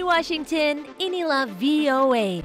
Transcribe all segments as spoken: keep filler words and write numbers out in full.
Washington, inilah V O A.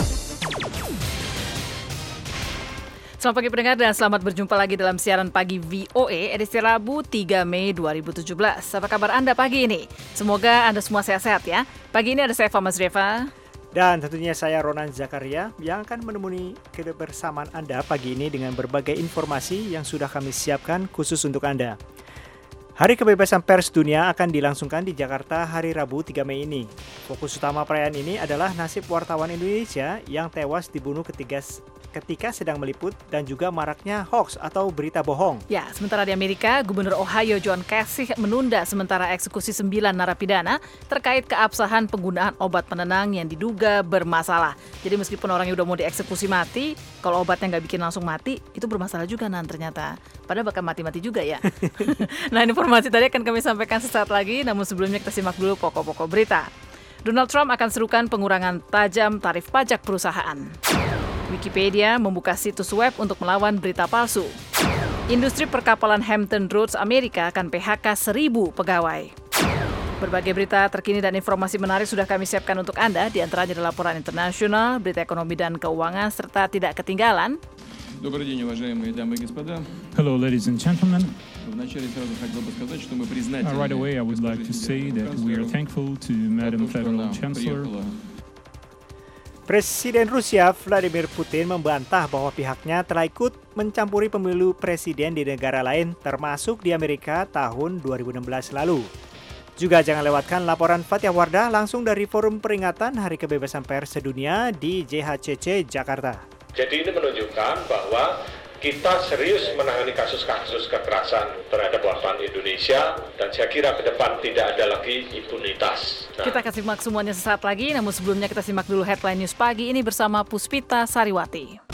Selamat pagi pendengar dan selamat berjumpa lagi dalam siaran pagi V O A edisi Rabu tiga Mei dua ribu tujuh belas. Apa kabar Anda pagi ini? Semoga Anda semua sehat-sehat ya. Pagi ini ada saya Fama Zreva. Dan tentunya saya Ronan Zakaria yang akan menemani kebersamaan Anda pagi ini dengan berbagai informasi yang sudah kami siapkan khusus untuk Anda. Hari Kebebasan Pers Dunia akan dilangsungkan di Jakarta hari Rabu tiga Mei ini. Fokus utama perayaan ini adalah nasib wartawan Indonesia yang tewas dibunuh ketika, ketika sedang meliput dan juga maraknya hoax atau berita bohong. Ya, sementara di Amerika, Gubernur Ohio John Kasich menunda sementara eksekusi sembilan narapidana terkait keabsahan penggunaan obat penenang yang diduga bermasalah. Jadi meskipun orangnya udah mau dieksekusi mati, kalau obatnya nggak bikin langsung mati, itu bermasalah juga nan ternyata. Padahal bakal mati-mati juga ya. Nah, informasi tadi akan kami sampaikan sesaat lagi, namun sebelumnya kita simak dulu pokok-pokok berita. Donald Trump akan serukan pengurangan tajam tarif pajak perusahaan. Wikipedia membuka situs web untuk melawan berita palsu. Industri perkapalan Hampton Roads Amerika akan P H K seribu pegawai. Berbagai berita terkini dan informasi menarik sudah kami siapkan untuk Anda, di antaranya ada laporan internasional, berita ekonomi dan keuangan, serta tidak ketinggalan. Добрый день, уважаемые дамы и господа. Hello, ladies and gentlemen. Вначале сразу хотел бы сказать, что мы Uh, признательны. right away, I would like to say that we are thankful to Madam Federal Chancellor. Presiden Rusia Vladimir Putin membantah bahwa pihaknya telah ikut mencampuri pemilu presiden di negara lain, termasuk di Amerika tahun dua ribu enam belas lalu. Juga jangan lewatkan laporan Fathia Wardah langsung dari Forum Peringatan Hari Kebebasan Pers Sedunia di J H C C Jakarta. Jadi ini menunjukkan bahwa kita serius menangani kasus-kasus kekerasan terhadap wartawan Indonesia dan saya kira ke depan tidak ada lagi impunitas. Nah, Kita akan simak semuanya sesaat lagi, namun sebelumnya kita simak dulu headline news pagi ini bersama Puspita Sariwati.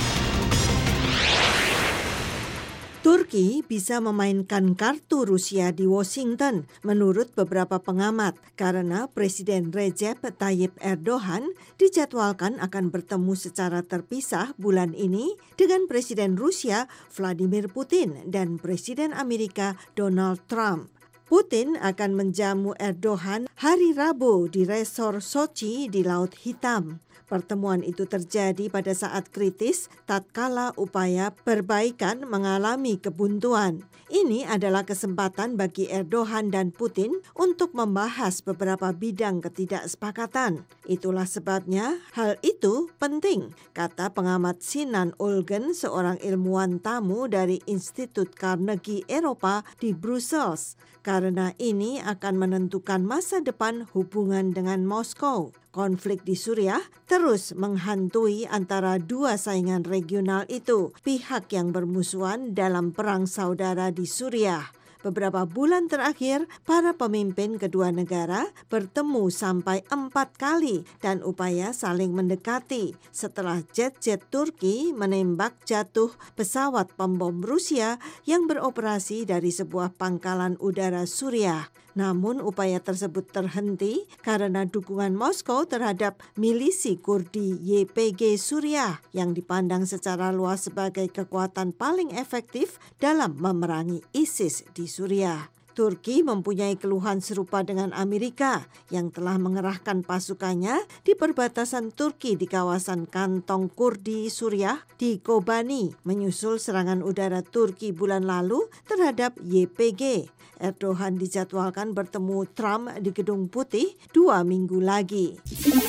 Turki bisa memainkan kartu Rusia di Washington menurut beberapa pengamat karena Presiden Recep Tayyip Erdogan dijadwalkan akan bertemu secara terpisah bulan ini dengan Presiden Rusia Vladimir Putin dan Presiden Amerika Donald Trump. Putin akan menjamu Erdogan hari Rabu di resor Sochi di Laut Hitam. Pertemuan itu terjadi pada saat kritis tatkala upaya perbaikan mengalami kebuntuan. Ini adalah kesempatan bagi Erdogan dan Putin untuk membahas beberapa bidang ketidaksepakatan. Itulah sebabnya hal itu penting, kata pengamat Sinan Ulgen, seorang ilmuwan tamu dari Institut Carnegie Eropa di Brussels. Karena ini akan menentukan masa depan hubungan dengan Moskow. Konflik di Suriah terus menghantui antara dua saingan regional itu, pihak yang bermusuhan dalam perang saudara di Suriah. Beberapa bulan terakhir, para pemimpin kedua negara bertemu sampai empat kali dan upaya saling mendekati setelah jet-jet Turki menembak jatuh pesawat pembom Rusia yang beroperasi dari sebuah pangkalan udara Suriah. Namun upaya tersebut terhenti karena dukungan Moskow terhadap milisi Kurdi Y P G Suriah yang dipandang secara luas sebagai kekuatan paling efektif dalam memerangi ISIS di Suriah. Turki mempunyai keluhan serupa dengan Amerika yang telah mengerahkan pasukannya di perbatasan Turki di kawasan kantong Kurdi Suriah di Kobani menyusul serangan udara Turki bulan lalu terhadap Y P G. Erdogan dijadwalkan bertemu Trump di Gedung Putih dua minggu lagi.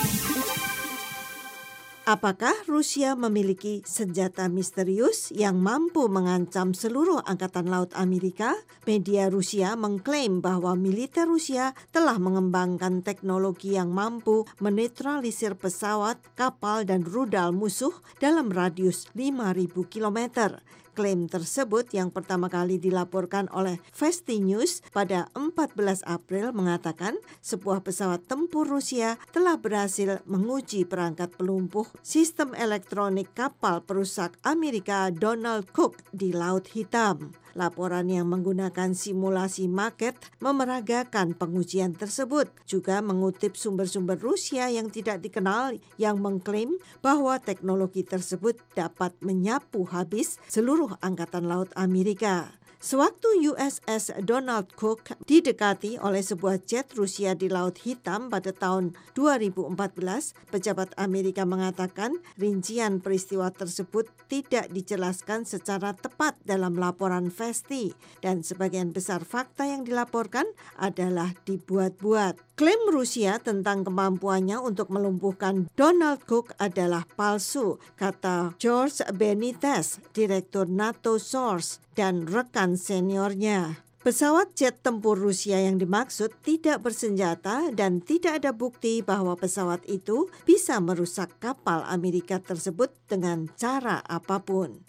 Apakah Rusia memiliki senjata misterius yang mampu mengancam seluruh angkatan laut Amerika? Media Rusia mengklaim bahwa militer Rusia telah mengembangkan teknologi yang mampu menetralisir pesawat, kapal, dan rudal musuh dalam radius lima ribu kilometer. Klaim tersebut yang pertama kali dilaporkan oleh Vesti News pada empat belas April mengatakan sebuah pesawat tempur Rusia telah berhasil menguji perangkat pelumpuh sistem elektronik kapal perusak Amerika Donald Cook di Laut Hitam. Laporan yang menggunakan simulasi maket memeragakan pengujian tersebut, juga mengutip sumber-sumber Rusia yang tidak dikenal yang mengklaim bahwa teknologi tersebut dapat menyapu habis seluruh angkatan laut Amerika. Sewaktu U S S Donald Cook didekati oleh sebuah jet Rusia di Laut Hitam pada tahun dua ribu empat belas, pejabat Amerika mengatakan rincian peristiwa tersebut tidak dijelaskan secara tepat dalam laporan Festi dan sebagian besar fakta yang dilaporkan adalah dibuat-buat. Klaim Rusia tentang kemampuannya untuk melumpuhkan Donald Cook adalah palsu, kata George Benitez, Direktur NATO Source dan rekan seniornya. Pesawat jet tempur Rusia yang dimaksud tidak bersenjata dan tidak ada bukti bahwa pesawat itu bisa merusak kapal Amerika tersebut dengan cara apapun.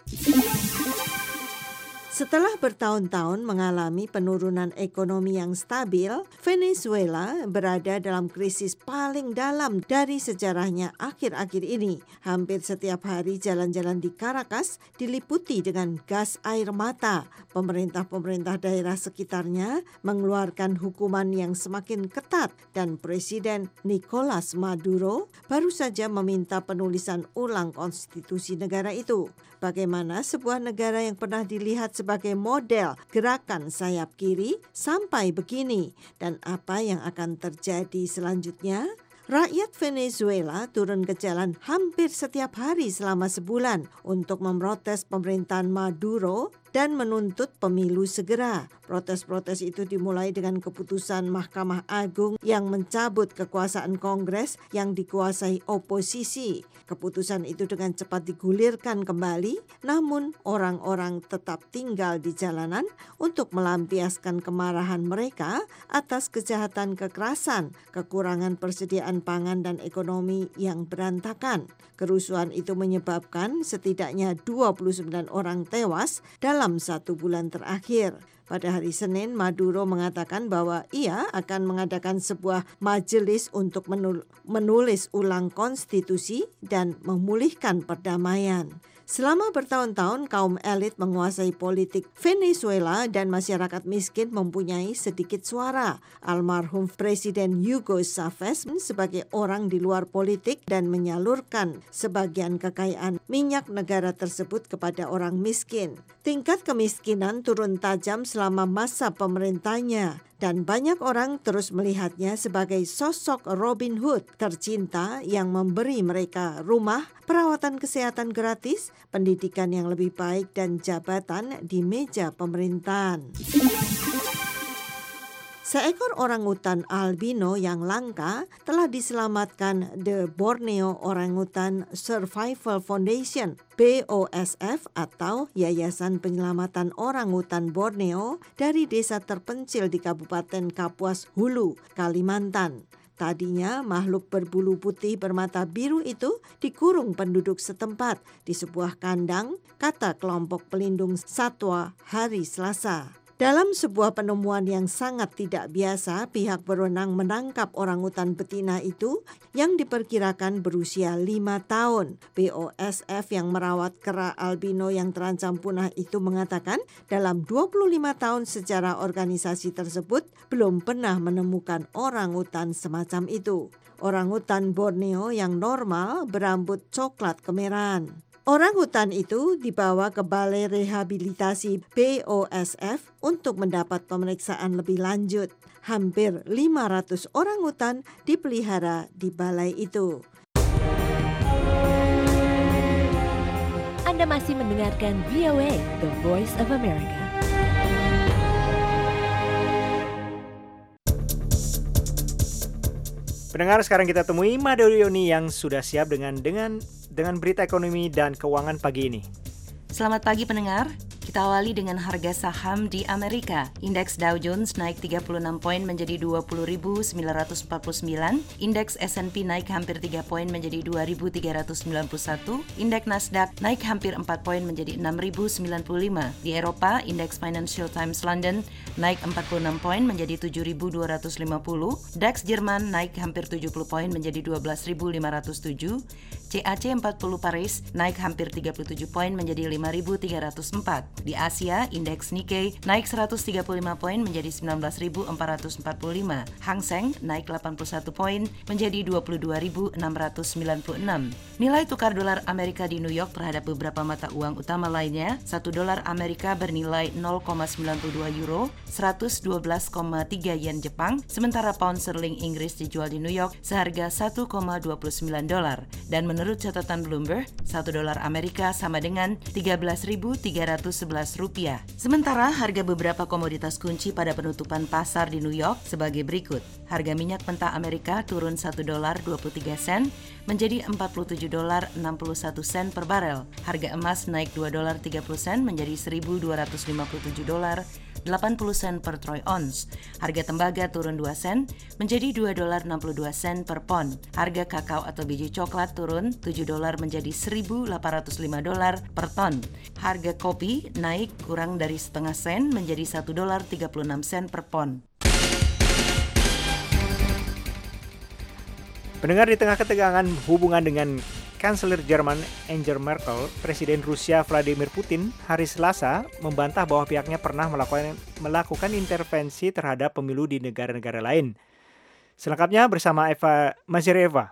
Setelah bertahun-tahun mengalami penurunan ekonomi yang stabil, Venezuela berada dalam krisis paling dalam dari sejarahnya akhir-akhir ini. Hampir setiap hari jalan-jalan di Caracas diliputi dengan gas air mata. Pemerintah-pemerintah daerah sekitarnya mengeluarkan hukuman yang semakin ketat dan Presiden Nicolas Maduro baru saja meminta penulisan ulang konstitusi negara itu. Bagaimana sebuah negara yang pernah dilihat sebagai model gerakan sayap kiri sampai begini, dan apa yang akan terjadi selanjutnya? Rakyat Venezuela turun ke jalan hampir setiap hari selama sebulan untuk memprotes pemerintahan Maduro dan menuntut pemilu segera. Protes-protes itu dimulai dengan keputusan Mahkamah Agung yang mencabut kekuasaan Kongres yang dikuasai oposisi. Keputusan itu dengan cepat digulirkan kembali, namun orang-orang tetap tinggal di jalanan untuk melampiaskan kemarahan mereka atas kejahatan kekerasan, kekurangan persediaan pangan dan ekonomi yang berantakan. Kerusuhan itu menyebabkan setidaknya dua puluh sembilan orang tewas dalam satu bulan terakhir. Pada hari Senin, Maduro mengatakan bahwa ia akan mengadakan sebuah majelis untuk menulis ulang konstitusi dan memulihkan perdamaian. Selama bertahun-tahun, kaum elit menguasai politik Venezuela dan masyarakat miskin mempunyai sedikit suara. Almarhum Presiden Hugo Chavez sebagai orang di luar politik dan menyalurkan sebagian kekayaan minyak negara tersebut kepada orang miskin. Tingkat kemiskinan turun tajam selama masa pemerintahnya. Dan banyak orang terus melihatnya sebagai sosok Robin Hood tercinta yang memberi mereka rumah, perawatan kesehatan gratis, pendidikan yang lebih baik, dan jabatan di meja pemerintahan. Seekor orangutan albino yang langka telah diselamatkan The Borneo Orangutan Survival Foundation B O S F atau Yayasan Penyelamatan Orangutan Borneo dari desa terpencil di Kabupaten Kapuas Hulu, Kalimantan. Tadinya makhluk berbulu putih bermata biru itu dikurung penduduk setempat di sebuah kandang, kata kelompok pelindung satwa hari Selasa. Dalam sebuah penemuan yang sangat tidak biasa, pihak berwenang menangkap orangutan betina itu yang diperkirakan berusia lima tahun. B O S F yang merawat kera albino yang terancam punah itu mengatakan dalam dua puluh lima tahun sejarah organisasi tersebut belum pernah menemukan orangutan semacam itu. Orangutan Borneo yang normal berambut coklat kemerahan. Orangutan itu dibawa ke Balai Rehabilitasi B O S F untuk mendapat pemeriksaan lebih lanjut. Hampir lima ratus orangutan dipelihara di balai itu. Anda masih mendengarkan V O A, The Voice of America. Pendengar, sekarang kita temui Mada Yoni yang sudah siap dengan dengan dengan berita ekonomi dan keuangan pagi ini. Selamat pagi pendengar. Kita awali dengan harga saham di Amerika. Indeks Dow Jones naik tiga puluh enam poin menjadi dua puluh ribu sembilan ratus empat puluh sembilan. Indeks S and P naik hampir tiga poin menjadi dua ribu tiga ratus sembilan puluh satu. Indeks Nasdaq naik hampir empat poin menjadi enam ribu sembilan puluh lima. Di Eropa, indeks Financial Times London naik empat puluh enam poin menjadi tujuh ribu dua ratus lima puluh. DAX Jerman naik hampir tujuh puluh poin menjadi dua belas ribu lima ratus tujuh. C A C empat puluh Paris naik hampir tiga puluh tujuh poin menjadi lima ribu tiga ratus empat. Di Asia, indeks Nikkei naik seratus tiga puluh lima poin menjadi sembilan belas ribu empat ratus empat puluh lima. Hang Seng naik delapan puluh satu poin menjadi dua puluh dua ribu enam ratus sembilan puluh enam. Nilai tukar dolar Amerika di New York terhadap beberapa mata uang utama lainnya, satu dolar Amerika bernilai nol koma sembilan puluh dua euro, seratus dua belas koma tiga yen Jepang, sementara pound sterling Inggris dijual di New York seharga satu koma dua puluh sembilan dolar. Dan menurut catatan Bloomberg, satu dolar Amerika sama dengan tiga belas ribu tiga ratus sebelas rupiah. Sementara harga beberapa komoditas kunci pada penutupan pasar di New York sebagai berikut. Harga minyak mentah Amerika turun satu dolar dua puluh tiga sen menjadi empat puluh tujuh dolar enam puluh satu sen per barel. Harga emas naik dua dolar tiga puluh sen menjadi seribu dua ratus lima puluh tujuh dolar delapan puluh sen per troy ounce. Harga tembaga turun dua sen menjadi dua dolar enam puluh dua sen per pon. Harga kakao atau biji coklat turun tujuh dolar menjadi seribu delapan ratus lima dolar per ton. Harga kopi naik kurang dari setengah sen menjadi satu dolar tiga puluh enam sen per pon. Pendengar, di tengah ketegangan hubungan dengan Kanselir Jerman Angela Merkel, Presiden Rusia Vladimir Putin hari Selasa membantah bahwa pihaknya pernah melakukan, melakukan intervensi terhadap pemilu di negara-negara lain. Selengkapnya bersama Eva Mazireva.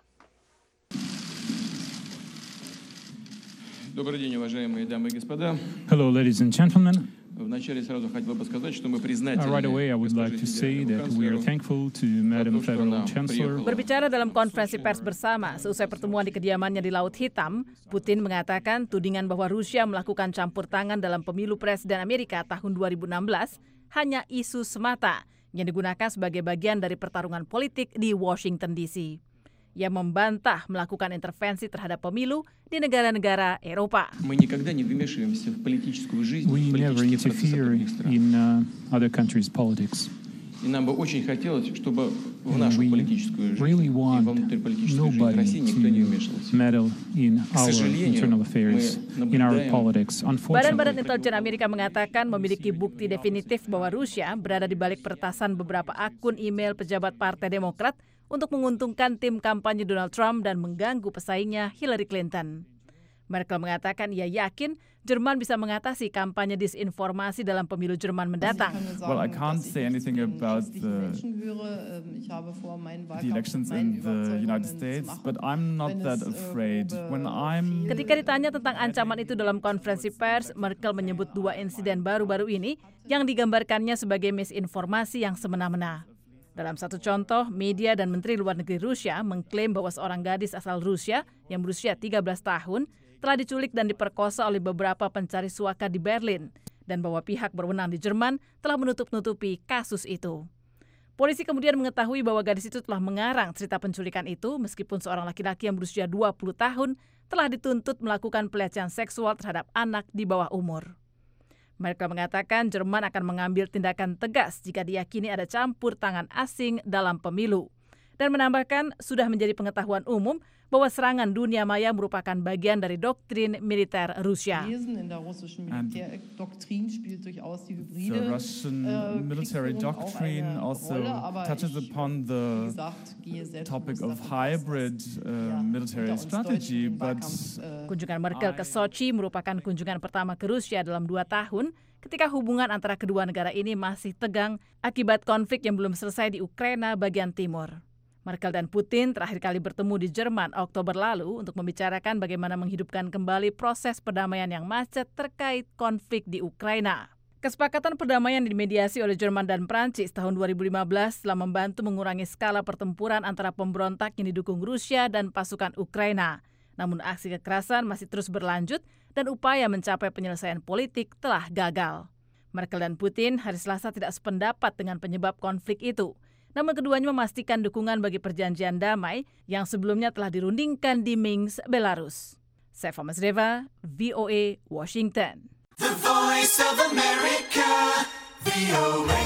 Добрый день, уважаемые дамы и господа. Hello, ladies and gentlemen. Вначале сразу хотел бы сказать, что мы Uh, признательны. right away, I would like to say that we are thankful to Madam Federal Chancellor. Berbicara dalam konferensi pers bersama seusai pertemuan di kediamannya di Laut Hitam, Putin mengatakan tudingan bahwa Rusia melakukan campur tangan dalam pemilu presiden Amerika tahun dua ribu enam belas hanya isu semata yang digunakan sebagai bagian dari pertarungan politik di Washington D C. Ia membantah melakukan intervensi terhadap pemilu di negara-negara Eropa. Мы никогда не вмешиваемся в политическую жизнь, We в never политические процессы interfere других стран. in uh, other countries' politics. И нам бы очень хотелось, чтобы в нашу We политическую жизнь really и want во внутриполитическую жизнь nobody России никто не вмешивался. to meddle in our сожалению, internal affairs, мы in our наблюдаем politics. Badan-badan Unfortunately, intelijen Amerika mengatakan memiliki bukti definitif bahwa Rusia berada di balik peretasan beberapa akun email pejabat Partai Demokrat untuk menguntungkan tim kampanye Donald Trump dan mengganggu pesaingnya Hillary Clinton. Merkel mengatakan ia yakin Jerman bisa mengatasi kampanye disinformasi dalam pemilu Jerman mendatang. Well, I can't say anything about the, the elections in the United States, but I'm not that afraid. When I'm Ketika ditanya tentang ancaman itu dalam konferensi pers, Merkel menyebut dua insiden baru-baru ini yang digambarkannya sebagai misinformasi yang semena-mena. Dalam satu contoh, media dan Menteri Luar Negeri Rusia mengklaim bahwa seorang gadis asal Rusia yang berusia tiga belas tahun telah diculik dan diperkosa oleh beberapa pencari suaka di Berlin dan bahwa pihak berwenang di Jerman telah menutup-nutupi kasus itu. Polisi kemudian mengetahui bahwa gadis itu telah mengarang cerita penculikan itu meskipun seorang laki-laki yang berusia dua puluh tahun telah dituntut melakukan pelecehan seksual terhadap anak di bawah umur. Merkel mengatakan Jerman akan mengambil tindakan tegas jika diyakini ada campur tangan asing dalam pemilu. Dan menambahkan sudah menjadi pengetahuan umum bahwa serangan dunia maya merupakan bagian dari doktrin militer Rusia. And the Russian military doctrine also touches upon the topic of hybrid uh, military strategy, but Kunjungan Merkel ke Sochi merupakan kunjungan pertama ke Rusia dalam dua tahun ketika hubungan antara kedua negara ini masih tegang akibat konflik yang belum selesai di Ukraina bagian timur. Merkel dan Putin terakhir kali bertemu di Jerman Oktober lalu untuk membicarakan bagaimana menghidupkan kembali proses perdamaian yang macet terkait konflik di Ukraina. Kesepakatan perdamaian dimediasi oleh Jerman dan Prancis tahun dua ribu lima belas telah membantu mengurangi skala pertempuran antara pemberontak yang didukung Rusia dan pasukan Ukraina. Namun aksi kekerasan masih terus berlanjut dan upaya mencapai penyelesaian politik telah gagal. Merkel dan Putin hari Selasa tidak sependapat dengan penyebab konflik itu. Namun keduanya memastikan dukungan bagi perjanjian damai yang sebelumnya telah dirundingkan di Minsk, Belarus. Seva Mazreva, V O A, Washington. The Voice of America, V O A.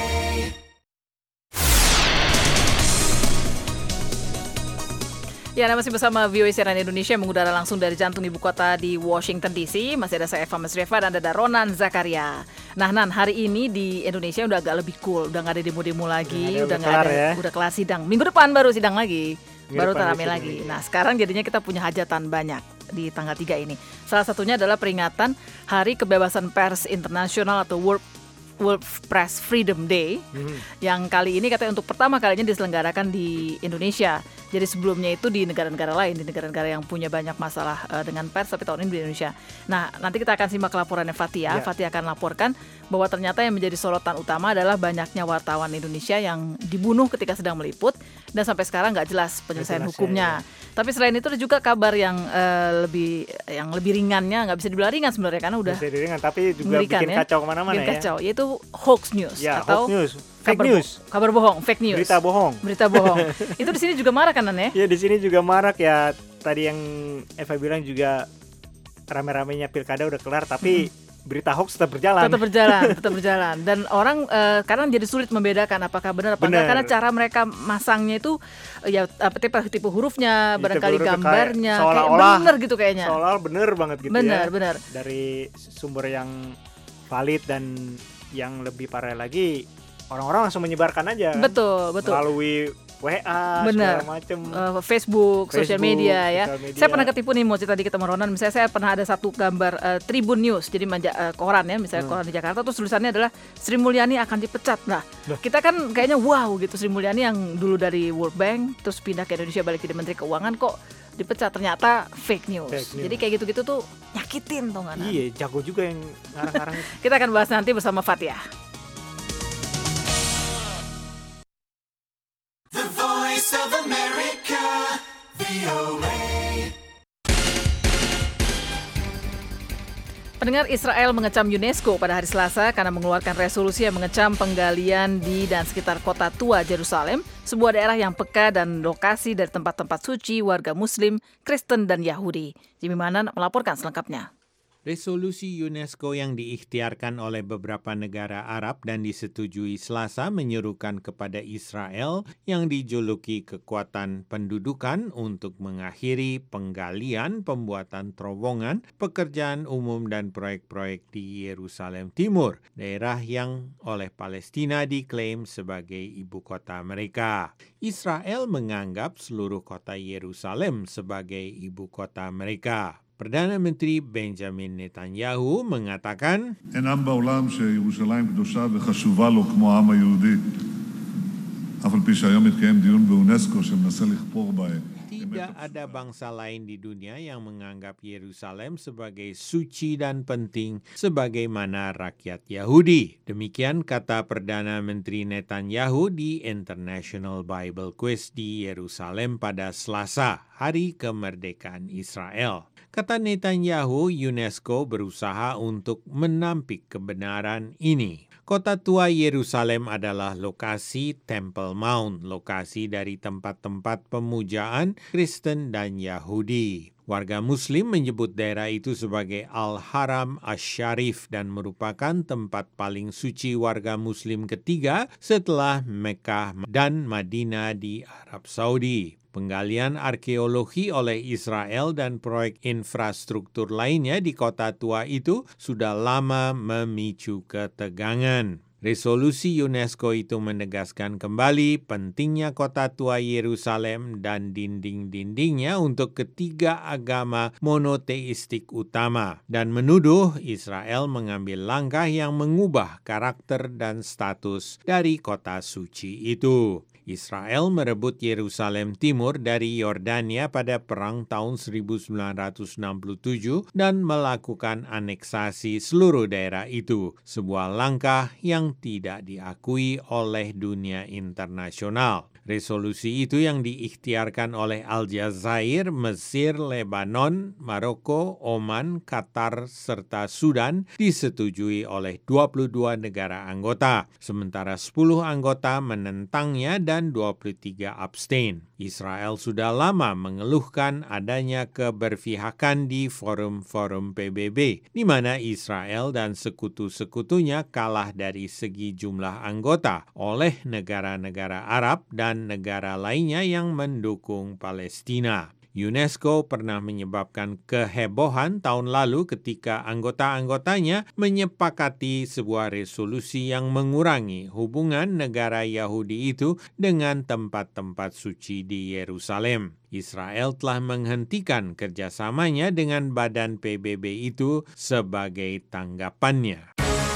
Ya, Anda masih bersama V O A Siaran Indonesia yang mengudara langsung dari jantung ibu kota di Washington D C. Masih ada saya Eva Mesrieva dan ada Ronan Zakaria. Nah, Nan, hari ini di Indonesia udah agak lebih cool, udah nggak ada demo-demo lagi, udah, udah nggak kelar ada, ya. udah kelar sidang. Minggu depan baru sidang lagi, Minggu baru depan teramai sidang lagi. lagi. Nah, sekarang jadinya kita punya hajatan banyak di tanggal tiga ini. Salah satunya adalah peringatan Hari Kebebasan Pers Internasional atau World World Press Freedom Day, Hmm. yang kali ini katanya untuk pertama kalinya diselenggarakan di Indonesia. Jadi sebelumnya itu di negara-negara lain, di negara-negara yang punya banyak masalah uh, dengan pers, tapi tahun ini di Indonesia. Nah, nanti kita akan simak laporannya Fatia. Ya. Fatia akan laporkan bahwa ternyata yang menjadi sorotan utama adalah banyaknya wartawan Indonesia yang dibunuh ketika sedang meliput, dan sampai sekarang nggak jelas penyelesaian Jelas, hukumnya. ya, ya. Tapi selain itu ada juga kabar yang uh, lebih yang lebih ringannya, nggak bisa dibilang ringan sebenarnya karena udah Bisa diringan, tapi juga mengerikan, bikin ya. kacau kemana-mana bikin ya. kacau, yaitu hoax news Ya, atau hoax news, fake kabar news, bo- kabar bohong, fake news. berita bohong. Berita bohong. Itu di sini juga marah kan, Nan, ya? Ya, di sini juga marak ya. Tadi yang Eva bilang juga rame-ramenya pilkada udah kelar, tapi berita hoax tetap berjalan. Tetap berjalan, tetap berjalan. Dan orang eh, kadang jadi sulit membedakan apakah benar apa enggak, Benar. karena cara mereka masangnya itu eh, ya apa tipe tipe hurufnya, Tipe barangkali hurufnya gambarnya, kayak kayak seolah-olah- bener gitu kayaknya. Seolah-olah bener banget gitu Benar, ya. benar. Dari sumber yang valid, dan yang lebih parah lagi orang-orang langsung menyebarkan aja kan? Betul, betul. Melalui W A Benar. segala macem. Uh, Facebook, sosial Facebook, media ya. sosial media. Saya pernah ketipu nih, mau cerita dikit sama Ronan. Misalnya saya pernah ada satu gambar uh, Tribun News, jadi manja, uh, koran ya, misalnya Hmm. koran di Jakarta, terus tulisannya adalah Sri Mulyani akan dipecat. Nah, kita kan kayaknya wow gitu, Sri Mulyani yang dulu dari World Bank terus pindah ke Indonesia, balik jadi Menteri Keuangan, kok dipecat. Ternyata fake news. Fake news. Jadi kayak gitu-gitu tuh nyakitin, tau gak? Nan? Iya, jago juga yang ngarang-ngarang itu. Kita akan bahas nanti bersama Fatia. The Voice of America, V O A. Pendengar, Israel mengecam UNESCO pada hari Selasa karena mengeluarkan resolusi yang mengecam penggalian di dan sekitar kota tua Yerusalem, sebuah daerah yang peka dan lokasi dari tempat-tempat suci warga Muslim, Kristen, dan Yahudi. Jimmy Manan melaporkan selengkapnya. Resolusi UNESCO yang diikhtiarkan oleh beberapa negara Arab dan disetujui Selasa menyerukan kepada Israel yang dijuluki kekuatan pendudukan untuk mengakhiri penggalian, pembuatan terowongan, pekerjaan umum dan proyek-proyek di Yerusalem Timur, daerah yang oleh Palestina diklaim sebagai ibu kota mereka. Israel menganggap seluruh kota Yerusalem sebagai ibu kota mereka. Perdana Menteri Benjamin Netanyahu mengatakan, אינם בעולם שירושלים קדושה וחשובה לו כמו העם היהודי, אף על פי שהיום מתקיים דיון באונסקו שמנסה לכפור בהם. tidak ada bangsa lain di dunia yang menganggap Yerusalem sebagai suci dan penting sebagaimana rakyat Yahudi. Demikian kata Perdana Menteri Netanyahu di International Bible Quiz di Yerusalem pada Selasa, Hari Kemerdekaan Israel. Kata Netanyahu, UNESCO berusaha untuk menampik kebenaran ini. Kota tua Yerusalem adalah lokasi Temple Mount, lokasi dari tempat-tempat pemujaan Kristen dan Yahudi. Warga Muslim menyebut daerah itu sebagai Al-Haram Asy-Syarif dan merupakan tempat paling suci warga Muslim ketiga setelah Mekkah dan Madinah di Arab Saudi. Penggalian arkeologi oleh Israel dan proyek infrastruktur lainnya di kota tua itu sudah lama memicu ketegangan. Resolusi UNESCO itu menegaskan kembali pentingnya kota tua Yerusalem dan dinding-dindingnya untuk ketiga agama monoteistik utama dan menuduh Israel mengambil langkah yang mengubah karakter dan status dari kota suci itu. Israel merebut Yerusalem Timur dari Yordania pada Perang tahun seribu sembilan ratus enam puluh tujuh dan melakukan aneksasi seluruh daerah itu, sebuah langkah yang tidak diakui oleh dunia internasional. Resolusi itu yang diikhtiarkan oleh Aljazair, Mesir, Lebanon, Maroko, Oman, Qatar, serta Sudan disetujui oleh dua puluh dua negara anggota, sementara sepuluh anggota menentangnya dan dua puluh tiga abstain. Israel sudah lama mengeluhkan adanya keberpihakan di forum-forum P B B, di mana Israel dan sekutu-sekutunya kalah dari segi jumlah anggota oleh negara-negara Arab dan dan negara lainnya yang mendukung Palestina. UNESCO pernah menyebabkan kehebohan tahun lalu ketika anggota-anggotanya menyepakati sebuah resolusi yang mengurangi hubungan negara Yahudi itu dengan tempat-tempat suci di Yerusalem. Israel telah menghentikan kerjasamanya dengan badan P B B itu sebagai tanggapannya.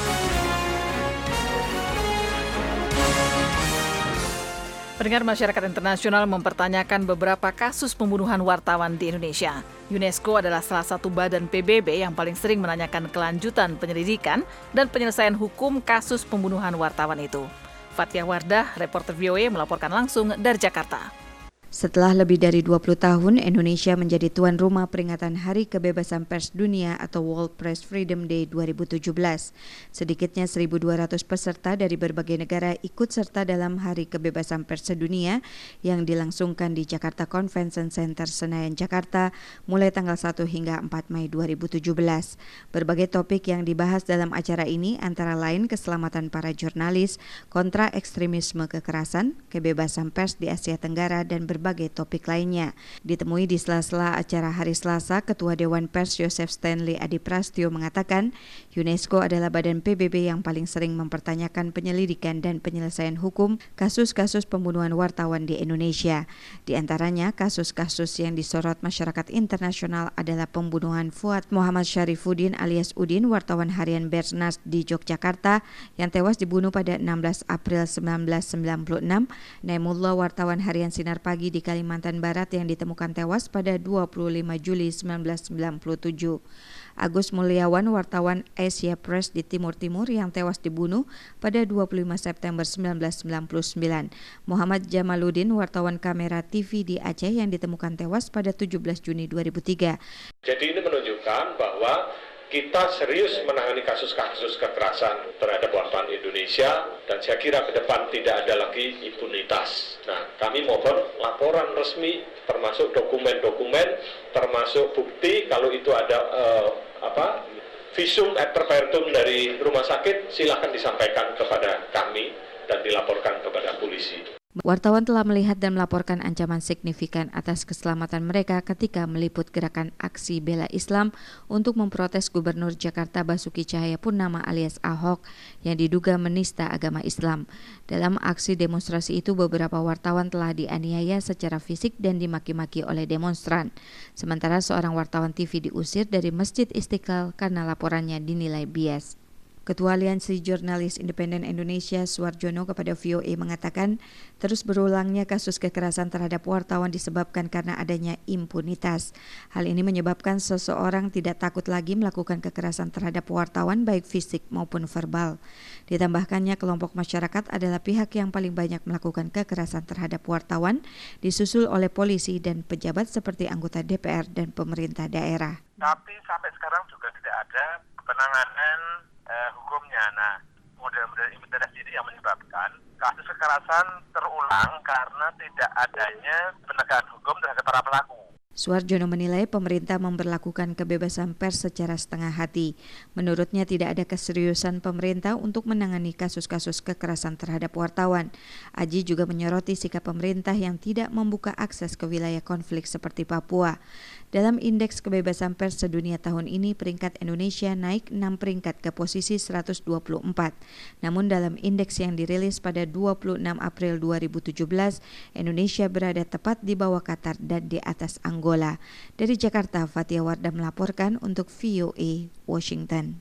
Pendengar, masyarakat internasional mempertanyakan beberapa kasus pembunuhan wartawan di Indonesia. UNESCO adalah salah satu badan P B B yang paling sering menanyakan kelanjutan penyelidikan dan penyelesaian hukum kasus pembunuhan wartawan itu. Fathia Wardah, reporter V O A, melaporkan langsung dari Jakarta. Setelah lebih dari dua puluh tahun, Indonesia menjadi tuan rumah peringatan Hari Kebebasan Pers Dunia atau World Press Freedom Day dua ribu tujuh belas. Sedikitnya seribu dua ratus peserta dari berbagai negara ikut serta dalam Hari Kebebasan Pers Sedunia yang dilangsungkan di Jakarta Convention Center Senayan, Jakarta mulai tanggal satu hingga empat Mei dua ribu tujuh belas. Berbagai topik yang dibahas dalam acara ini antara lain keselamatan para jurnalis, kontra ekstremisme kekerasan, kebebasan pers di Asia Tenggara, dan berbagai berbagai topik lainnya. Ditemui di sela-sela acara hari Selasa, Ketua Dewan Pers Yosef Stanley Adiprastyo mengatakan UNESCO adalah badan P B B yang paling sering mempertanyakan penyelidikan dan penyelesaian hukum kasus-kasus pembunuhan wartawan di Indonesia. Di antaranya, kasus-kasus yang disorot masyarakat internasional adalah pembunuhan Fuad Muhammad Syarifuddin alias Udin, wartawan harian Bernas di Yogyakarta yang tewas dibunuh pada enam belas April seribu sembilan ratus sembilan puluh enam, Naimullah, wartawan harian Sinar Pagi di Kalimantan Barat yang ditemukan tewas pada dua puluh lima Juli seribu sembilan ratus sembilan puluh tujuh. Agus Mulyawan, wartawan Asia Press di Timur Timur yang tewas dibunuh pada dua puluh lima September seribu sembilan ratus sembilan puluh sembilan. Muhammad Jamaluddin, wartawan kamera T V di Aceh yang ditemukan tewas pada tujuh belas Juni dua ribu tiga. Jadi ini menunjukkan bahwa kita serius menangani kasus-kasus kekerasan terhadap wartawan Indonesia dan saya kira ke depan tidak ada lagi impunitas. Nah, kami mohon laporan resmi termasuk dokumen-dokumen, termasuk bukti kalau itu ada eh, apa visum et repertum dari rumah sakit, silakan disampaikan kepada kami dan dilaporkan kepada polisi. Wartawan telah melihat dan melaporkan ancaman signifikan atas keselamatan mereka ketika meliput gerakan aksi bela Islam untuk memprotes Gubernur Jakarta Basuki Cahayapurnama alias Ahok yang diduga menista agama Islam. Dalam aksi demonstrasi itu, beberapa wartawan telah dianiaya secara fisik dan dimaki-maki oleh demonstran. Sementara seorang wartawan T V diusir dari Masjid Istiqlal karena laporannya dinilai bias. Ketua Aliansi Jurnalis Independen Indonesia Suarjono kepada V O A mengatakan terus berulangnya kasus kekerasan terhadap wartawan disebabkan karena adanya impunitas. Hal ini menyebabkan seseorang tidak takut lagi melakukan kekerasan terhadap wartawan baik fisik maupun verbal. Ditambahkannya kelompok masyarakat adalah pihak yang paling banyak melakukan kekerasan terhadap wartawan, disusul oleh polisi dan pejabat seperti anggota D P R dan pemerintah daerah. Tapi sampai sekarang juga tidak ada penanganan Uh, hukumnya. Nah, model-model impunitas ini yang menyebabkan kasus kekerasan terulang karena tidak adanya penegakan hukum terhadap para pelaku. Suarjono menilai pemerintah memberlakukan kebebasan pers secara setengah hati. Menurutnya tidak ada keseriusan pemerintah untuk menangani kasus-kasus kekerasan terhadap wartawan. Aji juga menyoroti sikap pemerintah yang tidak membuka akses ke wilayah konflik seperti Papua. Dalam Indeks Kebebasan Pers Sedunia tahun ini, peringkat Indonesia naik enam peringkat ke posisi seratus dua puluh empat. Namun dalam indeks yang dirilis pada dua puluh enam April dua ribu tujuh belas, Indonesia berada tepat di bawah Qatar dan di atas Angola. Dari Jakarta, Fathia Wardah melaporkan untuk V O A Washington.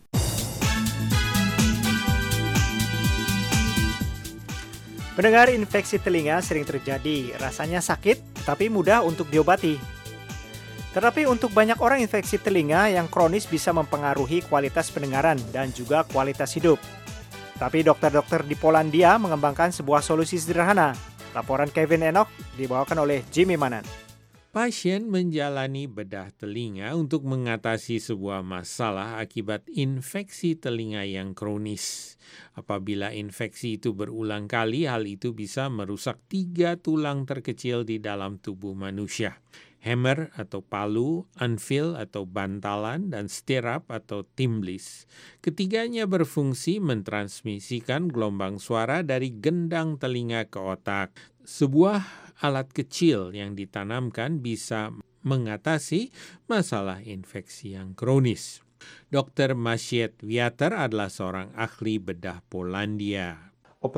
Pendengar, infeksi telinga sering terjadi, rasanya sakit tapi mudah untuk diobati. Tetapi untuk banyak orang, infeksi telinga yang kronis bisa mempengaruhi kualitas pendengaran dan juga kualitas hidup. Tapi dokter-dokter di Polandia mengembangkan sebuah solusi sederhana. Laporan Kevin Enoch dibawakan oleh Jimmy Manan. Pasien menjalani bedah telinga untuk mengatasi sebuah masalah akibat infeksi telinga yang kronis. Apabila infeksi itu berulang kali, hal itu bisa merusak tiga tulang terkecil di dalam tubuh manusia. Hammer atau palu, anvil atau bantalan, dan stirrup atau timblis. Ketiganya berfungsi mentransmisikan gelombang suara dari gendang telinga ke otak. Sebuah alat kecil yang ditanamkan bisa mengatasi masalah infeksi yang kronis. dokter Maciej Wiater adalah seorang ahli bedah Polandia.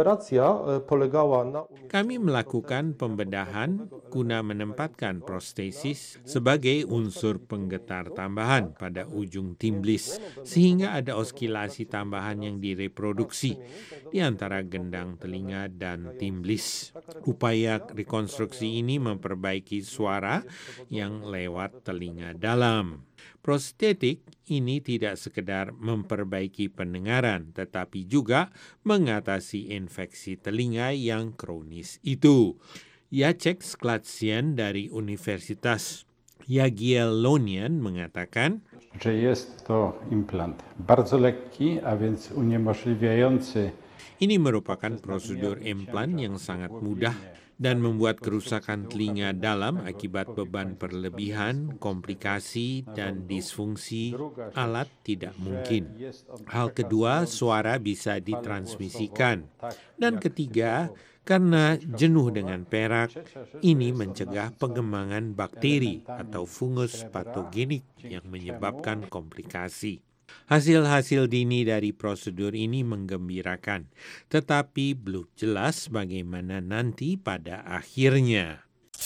Kami melakukan pembedahan guna menempatkan prostesis sebagai unsur penggetar tambahan pada ujung timblis sehingga ada oscilasi tambahan yang direproduksi di antara gendang telinga dan timblis. Upaya rekonstruksi ini memperbaiki suara yang lewat telinga dalam. Prostetik ini tidak sekedar memperbaiki pendengaran, tetapi juga mengatasi infeksi telinga yang kronis itu. Jacek Sklacien dari Universitas Jagiellonian mengatakan, że jest to implant bardzo lekki, a więc uniemożliwiający. Ini merupakan prosedur implan yang sangat mudah dan membuat kerusakan telinga dalam akibat beban berlebihan, komplikasi, dan disfungsi alat tidak mungkin. Hal kedua, suara bisa ditransmisikan. Dan ketiga, karena jenuh dengan perak, ini mencegah pengembangan bakteri atau fungus patogenik yang menyebabkan komplikasi. Hasil-hasil dini dari prosedur ini menggembirakan, tetapi belum jelas bagaimana nanti pada akhirnya.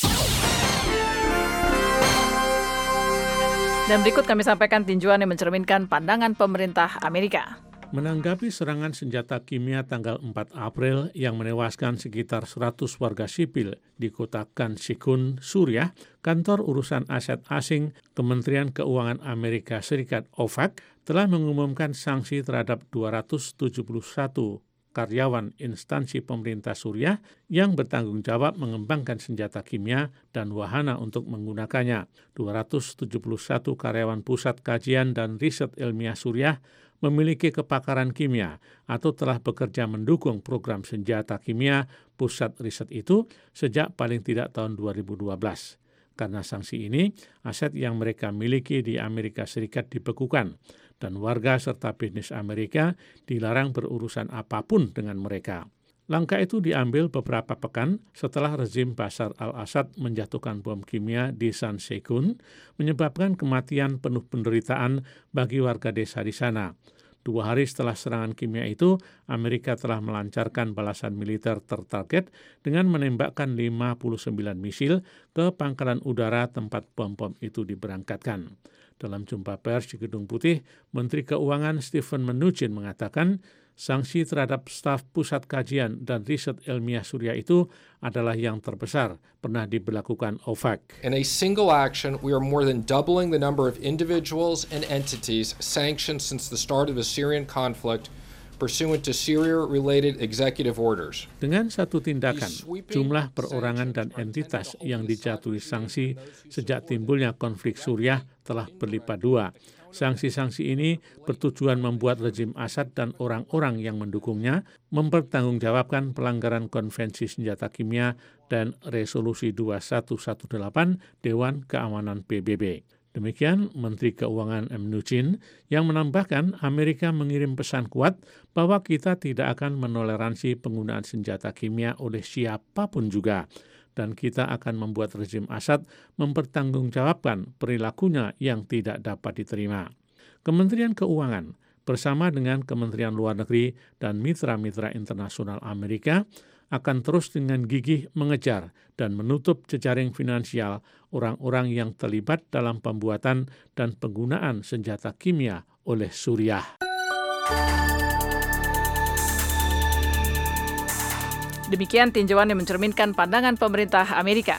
Dan berikut kami sampaikan tinjauan yang mencerminkan pandangan pemerintah Amerika. Menanggapi serangan senjata kimia tanggal empat April yang menewaskan sekitar seratus warga sipil di kota Khan Sheikhoun, Suriah, Kantor Urusan Aset Asing Kementerian Keuangan Amerika Serikat O F A C telah mengumumkan sanksi terhadap dua ratus tujuh puluh satu karyawan instansi pemerintah Suriah yang bertanggung jawab mengembangkan senjata kimia dan wahana untuk menggunakannya. dua ratus tujuh puluh satu karyawan Pusat Kajian dan Riset Ilmiah Suriah memiliki kepakaran kimia atau telah bekerja mendukung program senjata kimia pusat riset itu sejak paling tidak tahun dua ribu dua belas. Karena sanksi ini, aset yang mereka miliki di Amerika Serikat dibekukan dan warga serta bisnis Amerika dilarang berurusan apapun dengan mereka. Langkah itu diambil beberapa pekan setelah rezim Bashar al-Assad menjatuhkan bom kimia di Khan Sheikhoun, menyebabkan kematian penuh penderitaan bagi warga desa di sana. Dua hari setelah serangan kimia itu, Amerika telah melancarkan balasan militer tertarget dengan menembakkan lima puluh sembilan misil ke pangkalan udara tempat bom-bom itu diberangkatkan. Dalam jumpa pers di Gedung Putih, Menteri Keuangan Steven Mnuchin mengatakan sanksi terhadap staf Pusat Kajian dan Riset Ilmiah Suriah itu adalah yang terbesar pernah diberlakukan O F A C. In a single action, we are more than doubling the number of individuals and entities sanctioned since the start of the Syrian conflict pursuant to Syria-related executive orders. Dengan satu tindakan, jumlah perorangan dan entitas yang dijatuhi sanksi sejak timbulnya konflik Suriah telah berlipat dua. Sanksi-sanksi ini bertujuan membuat rezim Assad dan orang-orang yang mendukungnya mempertanggungjawabkan pelanggaran konvensi senjata kimia dan resolusi dua ribu seratus delapan belas Dewan Keamanan P B B. Demikian Menteri Keuangan Mnuchin yang menambahkan Amerika mengirim pesan kuat bahwa kita tidak akan menoleransi penggunaan senjata kimia oleh siapapun juga. Dan kita akan membuat rezim Assad mempertanggungjawabkan perilakunya yang tidak dapat diterima. Kementerian Keuangan bersama dengan Kementerian Luar Negeri dan mitra-mitra internasional Amerika akan terus dengan gigih mengejar dan menutup jejaring finansial orang-orang yang terlibat dalam pembuatan dan penggunaan senjata kimia oleh Suriah. Demikian tinjauan yang mencerminkan pandangan pemerintah Amerika.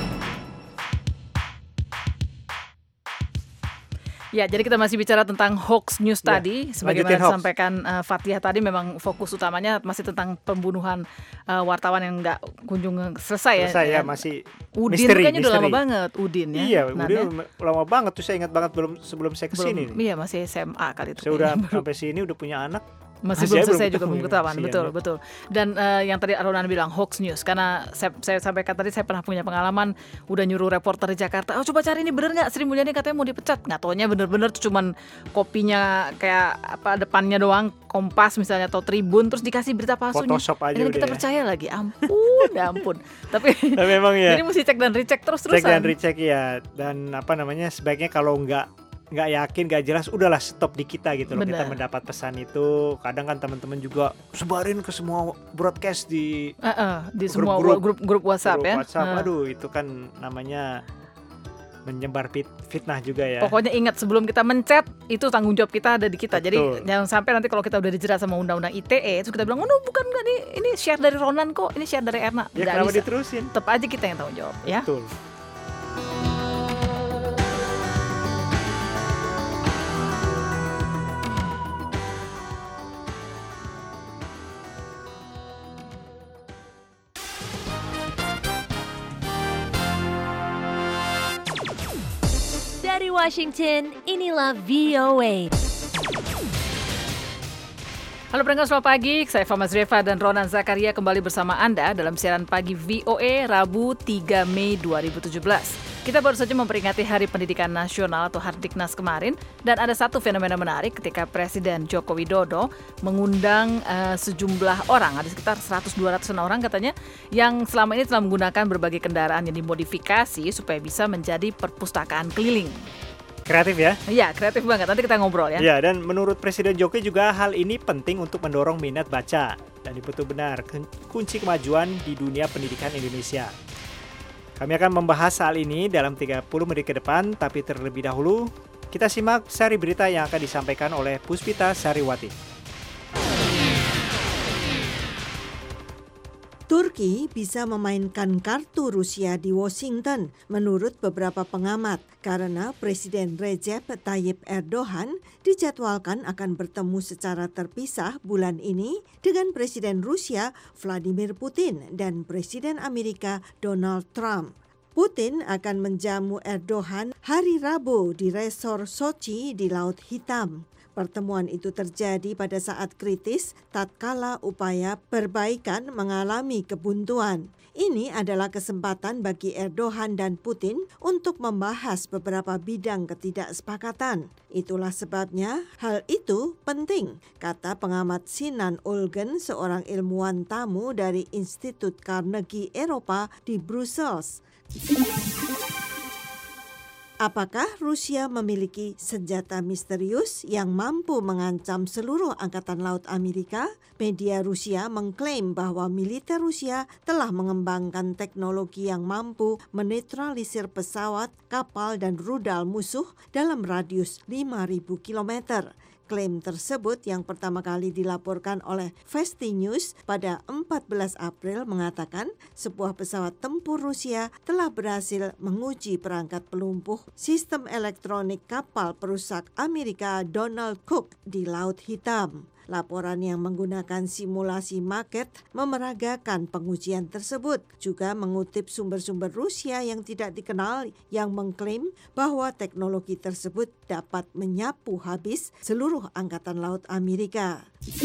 Ya, jadi kita masih bicara tentang hoax news ya, tadi. Sebagaimana disampaikan uh, Fathia tadi, memang fokus utamanya masih tentang pembunuhan uh, wartawan yang nggak kunjung selesai, selesai ya. ya, masih Udin misteri, kayaknya misteri. udah lama banget, Udin ya. Iya, nah, Udin ya. lama banget tuh, saya ingat banget belum sebelum saya kesini. Belum, iya, masih S M A kali itu. Saya udah sampai sini udah punya anak. Masih belum selesai juga belum ketahuan, betul, betul. Dan uh, yang tadi Ronan bilang hoax news, karena saya, saya sampaikan tadi saya pernah punya pengalaman udah nyuruh reporter di Jakarta, oh coba cari ini bener nggak Sri Mulyani katanya mau dipecat, nggak taunya bener-bener tuh cuman kopinya kayak apa depannya doang Kompas misalnya atau Tribun, terus dikasih berita palsunya. Photoshop aja dan kita ya. percaya lagi, ampun, ya ampun. Tapi, Tapi memang ya. Jadi mesti cek dan recheck terus-terusan. Cek dan recheck ya, dan apa namanya sebaiknya kalau nggak nggak yakin, nggak jelas, udahlah stop di kita gitu loh. Bener. Kita mendapat pesan itu, kadang kan teman-teman juga sebarin ke semua broadcast di uh, uh, di semua grup, grup grup WhatsApp grup ya. WhatsApp, Uh. aduh itu kan namanya menyebar fit, fitnah juga ya. Pokoknya ingat sebelum kita mencet itu tanggung jawab kita ada di kita. Betul. Jadi jangan sampai nanti kalau kita udah dijerat sama undang-undang I T E terus kita bilang, "Oh, no, bukan enggak nih, ini share dari Ronan kok, ini share dari Erna." Ya kenapa diterusin? Tetap aja kita yang tanggung jawab ya. Betul. Dari Washington, inilah V O A. Halo pendengar, selamat pagi. Saya Fama Zreva dan Ronan Zakaria kembali bersama Anda dalam siaran pagi V O A Rabu tiga Mei dua ribu tujuh belas. Kita baru saja memperingati Hari Pendidikan Nasional atau Hardiknas kemarin, dan ada satu fenomena menarik ketika Presiden Joko Widodo mengundang uh, sejumlah orang, ada sekitar seratus dua ratusan orang katanya, yang selama ini telah menggunakan berbagai kendaraan yang dimodifikasi supaya bisa menjadi perpustakaan keliling. Kreatif ya? Iya, kreatif banget. Nanti kita ngobrol ya. Ya, dan menurut Presiden Jokowi juga hal ini penting untuk mendorong minat baca. Dan itu betul benar kunci kemajuan di dunia pendidikan Indonesia. Kami akan membahas hal ini dalam tiga puluh menit ke depan, tapi terlebih dahulu kita simak sari berita yang akan disampaikan oleh Puspita Sariwati. Turki bisa memainkan kartu Rusia di Washington menurut beberapa pengamat karena Presiden Recep Tayyip Erdogan dijadwalkan akan bertemu secara terpisah bulan ini dengan Presiden Rusia Vladimir Putin dan Presiden Amerika Donald Trump. Putin akan menjamu Erdogan hari Rabu di resor Sochi di Laut Hitam. Pertemuan itu terjadi pada saat kritis tatkala upaya perbaikan mengalami kebuntuan. Ini adalah kesempatan bagi Erdogan dan Putin untuk membahas beberapa bidang ketidaksepakatan. Itulah sebabnya hal itu penting, kata pengamat Sinan Ulgen, seorang ilmuwan tamu dari Institut Carnegie Eropa di Brussels. Apakah Rusia memiliki senjata misterius yang mampu mengancam seluruh angkatan laut Amerika? Media Rusia mengklaim bahwa militer Rusia telah mengembangkan teknologi yang mampu menetralisir pesawat, kapal, dan rudal musuh dalam radius lima ribu kilometer. Klaim tersebut yang pertama kali dilaporkan oleh Vesti News pada empat belas April mengatakan sebuah pesawat tempur Rusia telah berhasil menguji perangkat pelumpuh sistem elektronik kapal perusak Amerika Donald Cook di Laut Hitam. Laporan yang menggunakan simulasi maket memeragakan pengujian tersebut, juga mengutip sumber-sumber Rusia yang tidak dikenal yang mengklaim bahwa teknologi tersebut dapat menyapu habis seluruh angkatan laut Amerika.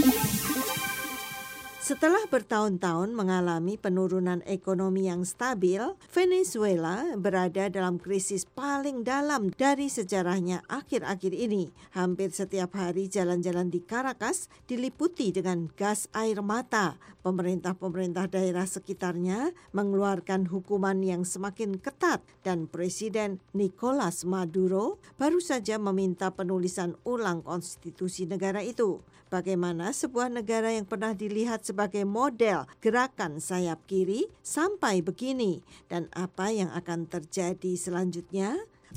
Setelah bertahun-tahun mengalami penurunan ekonomi yang stabil, Venezuela berada dalam krisis paling dalam dari sejarahnya akhir-akhir ini. Hampir setiap hari jalan-jalan di Caracas diliputi dengan gas air mata. Pemerintah-pemerintah daerah sekitarnya mengeluarkan hukuman yang semakin ketat dan Presiden Nicolas Maduro baru saja meminta penulisan ulang konstitusi negara itu. Bagaimana sebuah negara yang pernah dilihat sebagai model gerakan sayap kiri sampai begini, dan apa yang akan terjadi selanjutnya?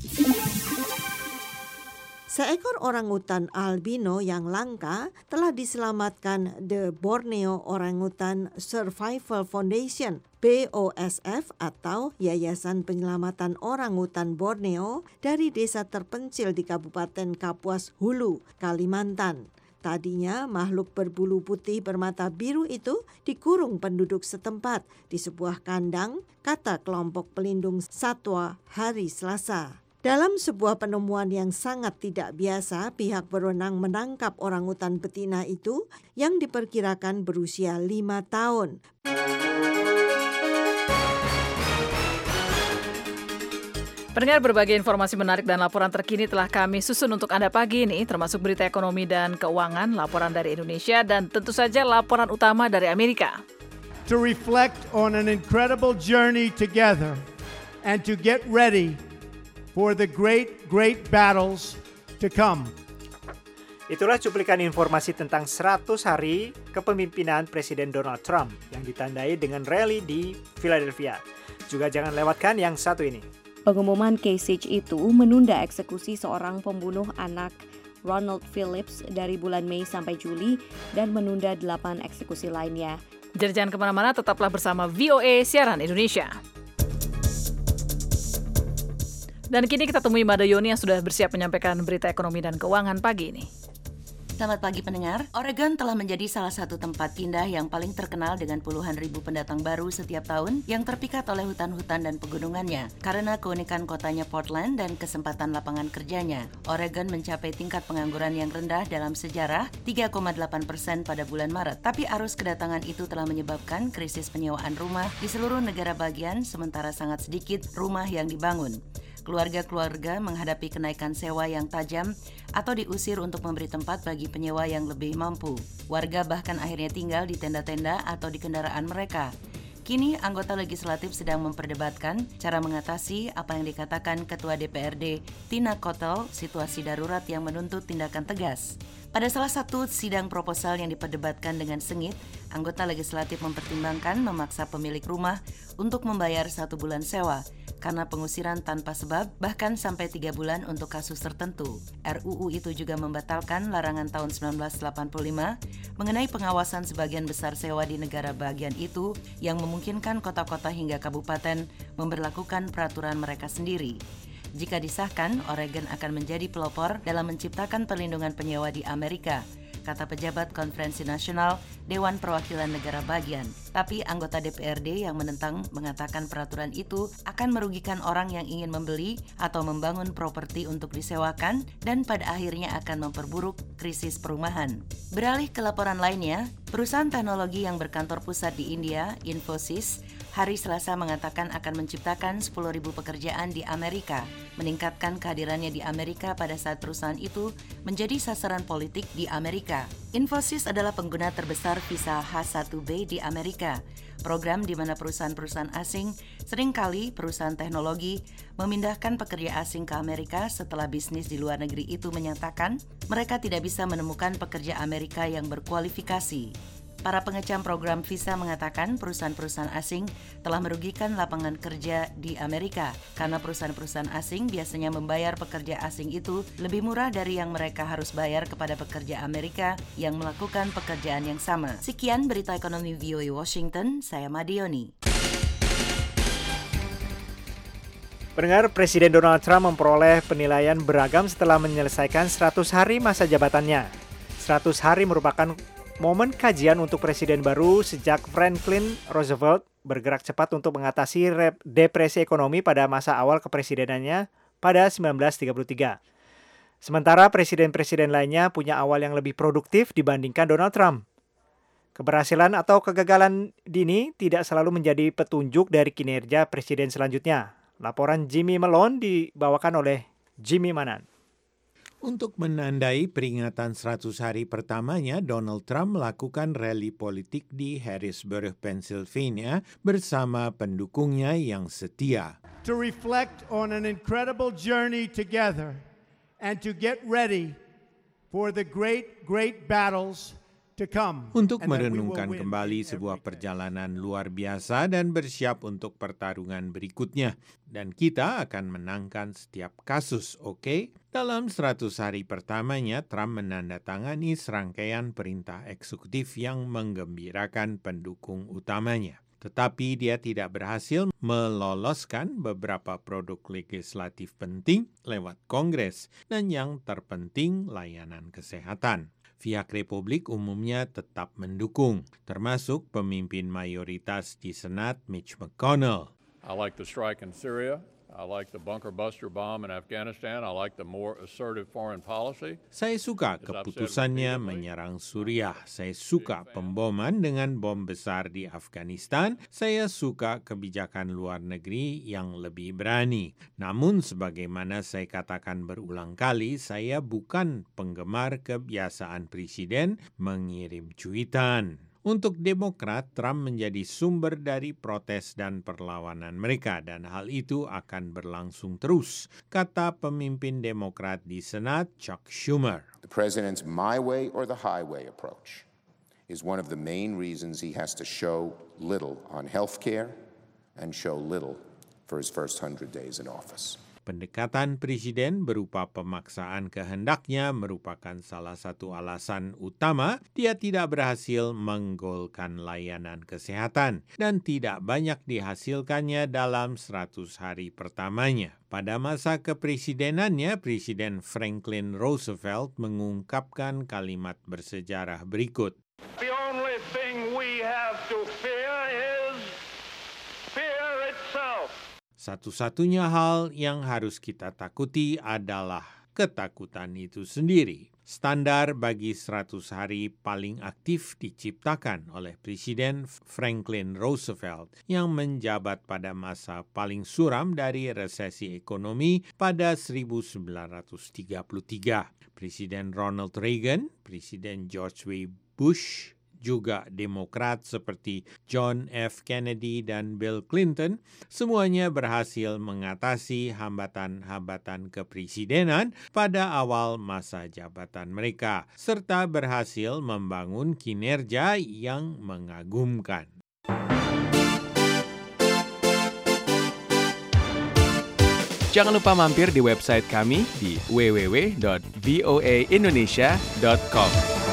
Seekor orangutan albino yang langka telah diselamatkan The Borneo Orangutan Survival Foundation B O S F atau Yayasan Penyelamatan Orangutan Borneo dari desa terpencil di Kabupaten Kapuas Hulu, Kalimantan. Tadinya makhluk berbulu putih bermata biru itu dikurung penduduk setempat di sebuah kandang, kata kelompok pelindung satwa hari Selasa. Dalam sebuah penemuan yang sangat tidak biasa, pihak berwenang menangkap orangutan betina itu yang diperkirakan berusia lima tahun. Pendengar, berbagai informasi menarik dan laporan terkini telah kami susun untuk Anda pagi ini, termasuk berita ekonomi dan keuangan, laporan dari Indonesia, dan tentu saja laporan utama dari Amerika. To reflect on an incredible journey together and to get ready for the great, great battles to come. Itulah cuplikan informasi tentang seratus hari kepemimpinan Presiden Donald Trump yang ditandai dengan rally di Philadelphia. Juga jangan lewatkan yang satu ini. Pengumuman Kasich itu menunda eksekusi seorang pembunuh anak Ronald Phillips dari bulan Mei sampai Juli dan menunda delapan eksekusi lainnya. Jadi jangan kemana-mana, tetaplah bersama V O A Siaran Indonesia. Dan kini kita temui Mada Yoni yang sudah bersiap menyampaikan berita ekonomi dan keuangan pagi ini. Selamat pagi pendengar. Oregon telah menjadi salah satu tempat pindah yang paling terkenal dengan puluhan ribu pendatang baru setiap tahun yang terpikat oleh hutan-hutan dan pegunungannya. Karena keunikan kotanya Portland dan kesempatan lapangan kerjanya, Oregon mencapai tingkat pengangguran yang rendah dalam sejarah, tiga koma delapan persen pada bulan Maret. Tapi arus kedatangan itu telah menyebabkan krisis penyewaan rumah di seluruh negara bagian, sementara sangat sedikit rumah yang dibangun. Keluarga-keluarga menghadapi kenaikan sewa yang tajam atau diusir untuk memberi tempat bagi penyewa yang lebih mampu. Warga bahkan akhirnya tinggal di tenda-tenda atau di kendaraan mereka. Kini anggota legislatif sedang memperdebatkan cara mengatasi apa yang dikatakan Ketua D P R D Tina Kotel, situasi darurat yang menuntut tindakan tegas. Pada salah satu sidang proposal yang diperdebatkan dengan sengit, anggota legislatif mempertimbangkan memaksa pemilik rumah untuk membayar satu bulan sewa karena pengusiran tanpa sebab, bahkan sampai tiga bulan untuk kasus tertentu. R U U itu juga membatalkan larangan tahun sembilan belas delapan puluh lima mengenai pengawasan sebagian besar sewa di negara bagian itu yang memungkinkan kota-kota hingga kabupaten memberlakukan peraturan mereka sendiri. Jika disahkan, Oregon akan menjadi pelopor dalam menciptakan perlindungan penyewa di Amerika, kata pejabat Konferensi Nasional Dewan Perwakilan Negara Bagian. Tapi anggota D P R D yang menentang mengatakan peraturan itu akan merugikan orang yang ingin membeli atau membangun properti untuk disewakan dan pada akhirnya akan memperburuk krisis perumahan. Beralih ke laporan lainnya, perusahaan teknologi yang berkantor pusat di India, Infosys, hari Selasa mengatakan akan menciptakan sepuluh ribu pekerjaan di Amerika, meningkatkan kehadirannya di Amerika pada saat perusahaan itu menjadi sasaran politik di Amerika. Infosys adalah pengguna terbesar visa H satu B di Amerika, program di mana perusahaan-perusahaan asing, seringkali perusahaan teknologi, memindahkan pekerja asing ke Amerika setelah bisnis di luar negeri itu menyatakan mereka tidak bisa menemukan pekerja Amerika yang berkualifikasi. Para pengecam program visa mengatakan perusahaan-perusahaan asing telah merugikan lapangan kerja di Amerika karena perusahaan-perusahaan asing biasanya membayar pekerja asing itu lebih murah dari yang mereka harus bayar kepada pekerja Amerika yang melakukan pekerjaan yang sama. Sekian berita ekonomi V O A Washington, saya Madioni. Pendengar, Presiden Donald Trump memperoleh penilaian beragam setelah menyelesaikan seratus hari masa jabatannya. seratus hari merupakan momen kajian untuk presiden baru sejak Franklin Roosevelt bergerak cepat untuk mengatasi depresi ekonomi pada masa awal kepresidenannya pada sembilan belas tiga puluh tiga. Sementara presiden-presiden lainnya punya awal yang lebih produktif dibandingkan Donald Trump. Keberhasilan atau kegagalan dini tidak selalu menjadi petunjuk dari kinerja presiden selanjutnya. Laporan Jimmy Malone dibawakan oleh Jimmy Manan. Untuk menandai peringatan seratus hari pertamanya, Donald Trump melakukan rally politik di Harrisburg, Pennsylvania bersama pendukungnya yang setia. To reflect on an incredible journey together and to get ready for the great, great battles to come. Untuk merenungkan kembali sebuah perjalanan luar biasa dan bersiap untuk pertarungan berikutnya. Dan kita akan menangkan setiap kasus, oke? Okay? Dalam seratus hari pertamanya, Trump menandatangani serangkaian perintah eksekutif yang menggembirakan pendukung utamanya. Tetapi dia tidak berhasil meloloskan beberapa produk legislatif penting lewat Kongres dan yang terpenting layanan kesehatan. Pihak Republik umumnya tetap mendukung, termasuk pemimpin mayoritas di Senat Mitch McConnell. I like the strike in Syria. I like the bunker buster bomb in Afghanistan. I like the more assertive foreign policy. Saya suka keputusannya menyerang Suriah. Saya suka pemboman dengan bom besar di Afghanistan. Saya suka kebijakan luar negeri yang lebih berani. Namun sebagaimana saya katakan berulang kali, saya bukan penggemar kebiasaan presiden mengirim cuitan. Untuk Demokrat, Trump menjadi sumber dari protes dan perlawanan mereka dan hal itu akan berlangsung terus, kata pemimpin Demokrat di Senat, Chuck Schumer. The president's my way or the highway approach is one of the main reasons he has to show little on health care and show little for his first hundred days in office. Pendekatan presiden berupa pemaksaan kehendaknya merupakan salah satu alasan utama dia tidak berhasil menggolkan layanan kesehatan dan tidak banyak dihasilkannya dalam seratus hari pertamanya. Pada masa kepresidenannya, Presiden Franklin Roosevelt mengungkapkan kalimat bersejarah berikut. The only thing we have to fear is fear itself. Satu-satunya hal yang harus kita takuti adalah ketakutan itu sendiri. Standar bagi seratus hari paling aktif diciptakan oleh Presiden Franklin Roosevelt yang menjabat pada masa paling suram dari resesi ekonomi pada seribu sembilan ratus tiga puluh tiga. Presiden Ronald Reagan, Presiden George W. Bush, juga Demokrat seperti John F. Kennedy dan Bill Clinton, semuanya berhasil mengatasi hambatan-hambatan kepresidenan pada awal masa jabatan mereka, serta berhasil membangun kinerja yang mengagumkan. Jangan lupa mampir di website kami di w w w dot v o a indonesia dot com.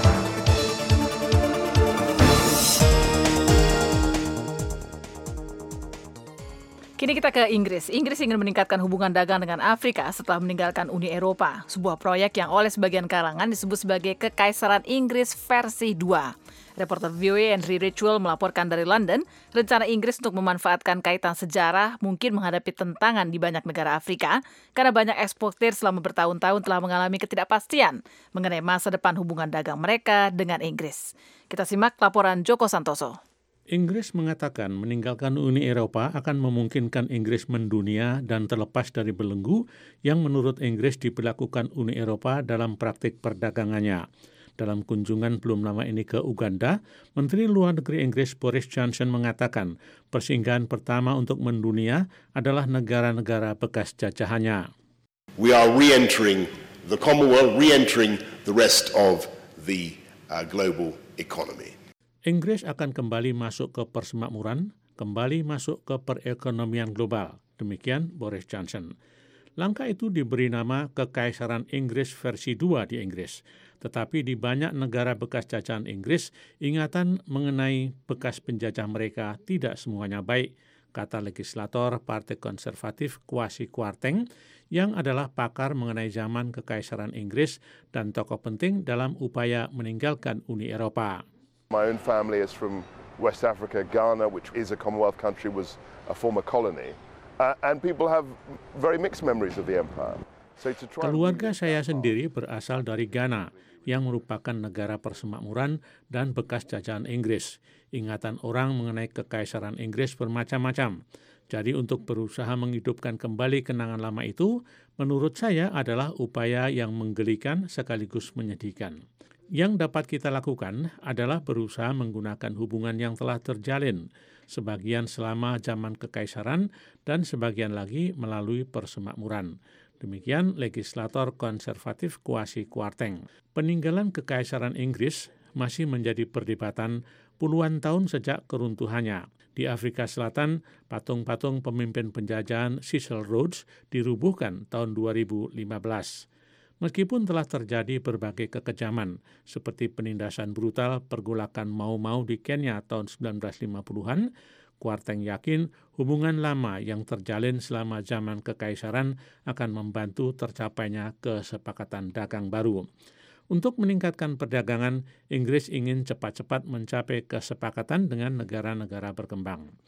Kini kita ke Inggris. Inggris ingin meningkatkan hubungan dagang dengan Afrika setelah meninggalkan Uni Eropa. Sebuah proyek yang oleh sebagian kalangan disebut sebagai Kekaisaran Inggris versi dua. Reporter V O A Henry Ridgwell melaporkan dari London, rencana Inggris untuk memanfaatkan kaitan sejarah mungkin menghadapi tentangan di banyak negara Afrika karena banyak eksportir selama bertahun-tahun telah mengalami ketidakpastian mengenai masa depan hubungan dagang mereka dengan Inggris. Kita simak laporan Joko Santoso. Inggris mengatakan meninggalkan Uni Eropa akan memungkinkan Inggris mendunia dan terlepas dari belenggu yang menurut Inggris diberlakukan Uni Eropa dalam praktik perdagangannya. Dalam kunjungan belum lama ini ke Uganda, Menteri Luar Negeri Inggris Boris Johnson mengatakan persinggahan pertama untuk mendunia adalah negara-negara bekas jajahannya. We are re-entering the Commonwealth, re-entering the rest of the uh, global economy. Inggris akan kembali masuk ke persemakmuran, kembali masuk ke perekonomian global. Demikian Boris Johnson. Langkah itu diberi nama Kekaisaran Inggris versi dua di Inggris. Tetapi di banyak negara bekas jajahan Inggris, ingatan mengenai bekas penjajah mereka tidak semuanya baik, kata legislator Partai Konservatif Kwasi Kwarteng yang adalah pakar mengenai zaman Kekaisaran Inggris dan tokoh penting dalam upaya meninggalkan Uni Eropa. My own family is from West Africa. Ghana, which is a Commonwealth country, was a former colony. Uh, and people have very mixed memories of the empire. So to try Keluarga saya sendiri berasal dari Ghana, yang merupakan negara persemakmuran dan bekas jajahan Inggris. Ingatan orang mengenai Kekaisaran Inggris bermacam-macam. Jadi untuk berusaha menghidupkan kembali kenangan lama itu, menurut saya adalah upaya yang menggelikan sekaligus menyedihkan. Yang dapat kita lakukan adalah berusaha menggunakan hubungan yang telah terjalin, sebagian selama zaman kekaisaran dan sebagian lagi melalui persemakmuran. Demikian legislator konservatif Kwasi Kwarteng. Peninggalan Kekaisaran Inggris masih menjadi perdebatan puluhan tahun sejak keruntuhannya. Di Afrika Selatan, patung-patung pemimpin penjajahan Cecil Rhodes dirubuhkan tahun dua ribu lima belas. Meskipun telah terjadi berbagai kekejaman, seperti penindasan brutal pergolakan Mau-Mau di Kenya tahun sembilan belas lima puluhan, Kwarteng yakin hubungan lama yang terjalin selama zaman kekaisaran akan membantu tercapainya kesepakatan dagang baru. Untuk meningkatkan perdagangan, Inggris ingin cepat-cepat mencapai kesepakatan dengan negara-negara berkembang.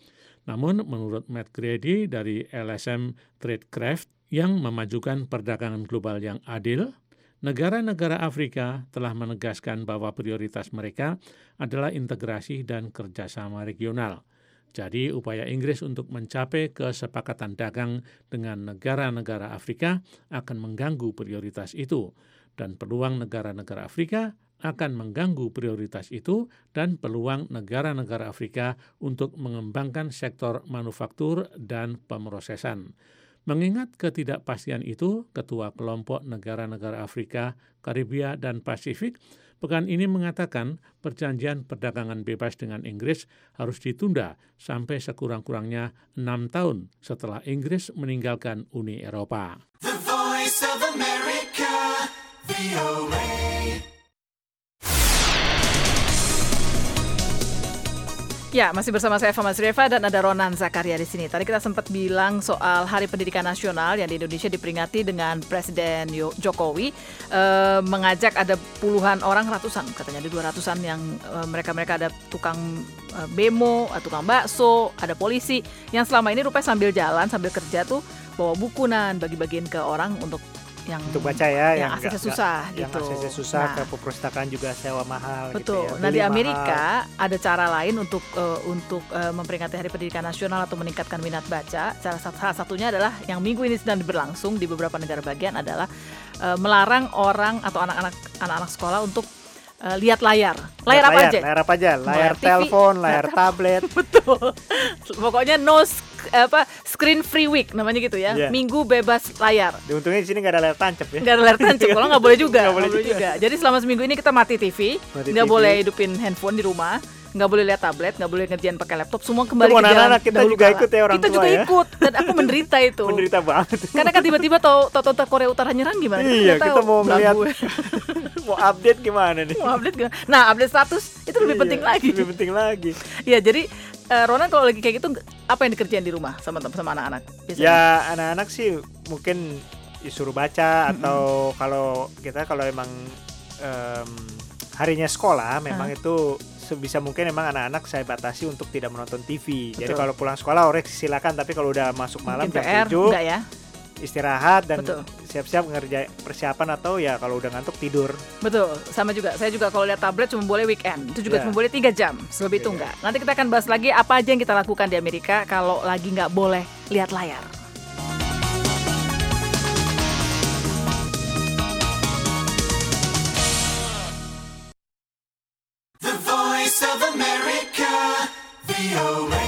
Namun menurut Matt Grady dari L S M Tradecraft yang memajukan perdagangan global yang adil, negara-negara Afrika telah menegaskan bahwa prioritas mereka adalah integrasi dan kerjasama regional. Jadi upaya Inggris untuk mencapai kesepakatan dagang dengan negara-negara Afrika akan mengganggu prioritas itu, dan peluang negara-negara Afrika akan mengganggu prioritas itu dan peluang negara-negara Afrika untuk mengembangkan sektor manufaktur dan pemrosesan. Mengingat ketidakpastian itu, Ketua Kelompok Negara-negara Afrika, Karibia, dan Pasifik pekan ini mengatakan perjanjian perdagangan bebas dengan Inggris harus ditunda sampai sekurang-kurangnya enam tahun setelah Inggris meninggalkan Uni Eropa. The Voice of America, V O A. Ya, masih bersama saya Fama Zreva dan ada Ronan Zakaria di sini. Tadi kita sempat bilang soal Hari Pendidikan Nasional yang di Indonesia diperingati dengan Presiden Jokowi eh, mengajak ada puluhan orang, ratusan katanya, ada dua ratusan yang eh, mereka-mereka ada tukang eh, bemo, tukang bakso, ada polisi yang selama ini rupanya sambil jalan, sambil kerja tuh bawa buku nan bagi-bagiin ke orang untuk yang untuk baca ya, yang, yang aksesnya susah gak, gitu. Yang aksesnya susah, nah, ke perpustakaan juga sewa mahal. Betul. Gitu ya. Nah di mahal. Amerika ada cara lain untuk uh, untuk uh, memperingati Hari Pendidikan Nasional atau meningkatkan minat baca. Salah, salah satunya adalah yang minggu ini sedang berlangsung di beberapa negara bagian adalah uh, melarang orang atau anak-anak anak-anak sekolah untuk Uh, lihat layar. Layar apa aja? Layar apa aja? Layar telepon, layar tablet. Betul. Pokoknya no sk- apa screen free week namanya gitu ya. Yeah. Minggu bebas layar. Untungnya di sini nggak ada layar tancap ya. Nggak ada layar tancap. Kalau nggak boleh juga. Nggak boleh juga. juga. Jadi selama seminggu ini kita mati T V, nggak boleh hidupin handphone di rumah. Nggak boleh lihat tablet, nggak boleh ngerjain pakai laptop, semua kembali itu ke jalan. Anak-anak kita juga ikut ya orang kita tua juga ya. ikut dan aku menderita itu. Menderita banget. Karena kan tiba-tiba tau tau Korea Utara nyerang gimana? Iya, kita, kita mau melihat mau update gimana nih? Mau update gimana? Nah, update status itu lebih iya, penting lagi. Lebih penting lagi. Ya, jadi uh, Ronan kalau lagi kayak gitu apa yang dikerjain di rumah sama sama anak-anak? Biasanya? Ya, anak-anak sih mungkin disuruh baca mm-hmm. atau kalau kita kalau emang um, harinya sekolah memang uh. itu sebisa mungkin memang anak-anak saya batasi untuk tidak menonton T V. Betul. Jadi kalau pulang sekolah orek silakan, tapi kalau udah masuk malam jam tujuh ya? istirahat dan Betul. siap-siap ngerjain persiapan atau ya kalau udah ngantuk tidur. Betul, sama juga. Saya juga kalau lihat tablet cuma boleh weekend. Itu juga yeah. cuma boleh tiga jam, selebih yeah. itu enggak. Nanti kita akan bahas lagi apa aja yang kita lakukan di Amerika kalau lagi nggak boleh lihat layar. Of America, V O A.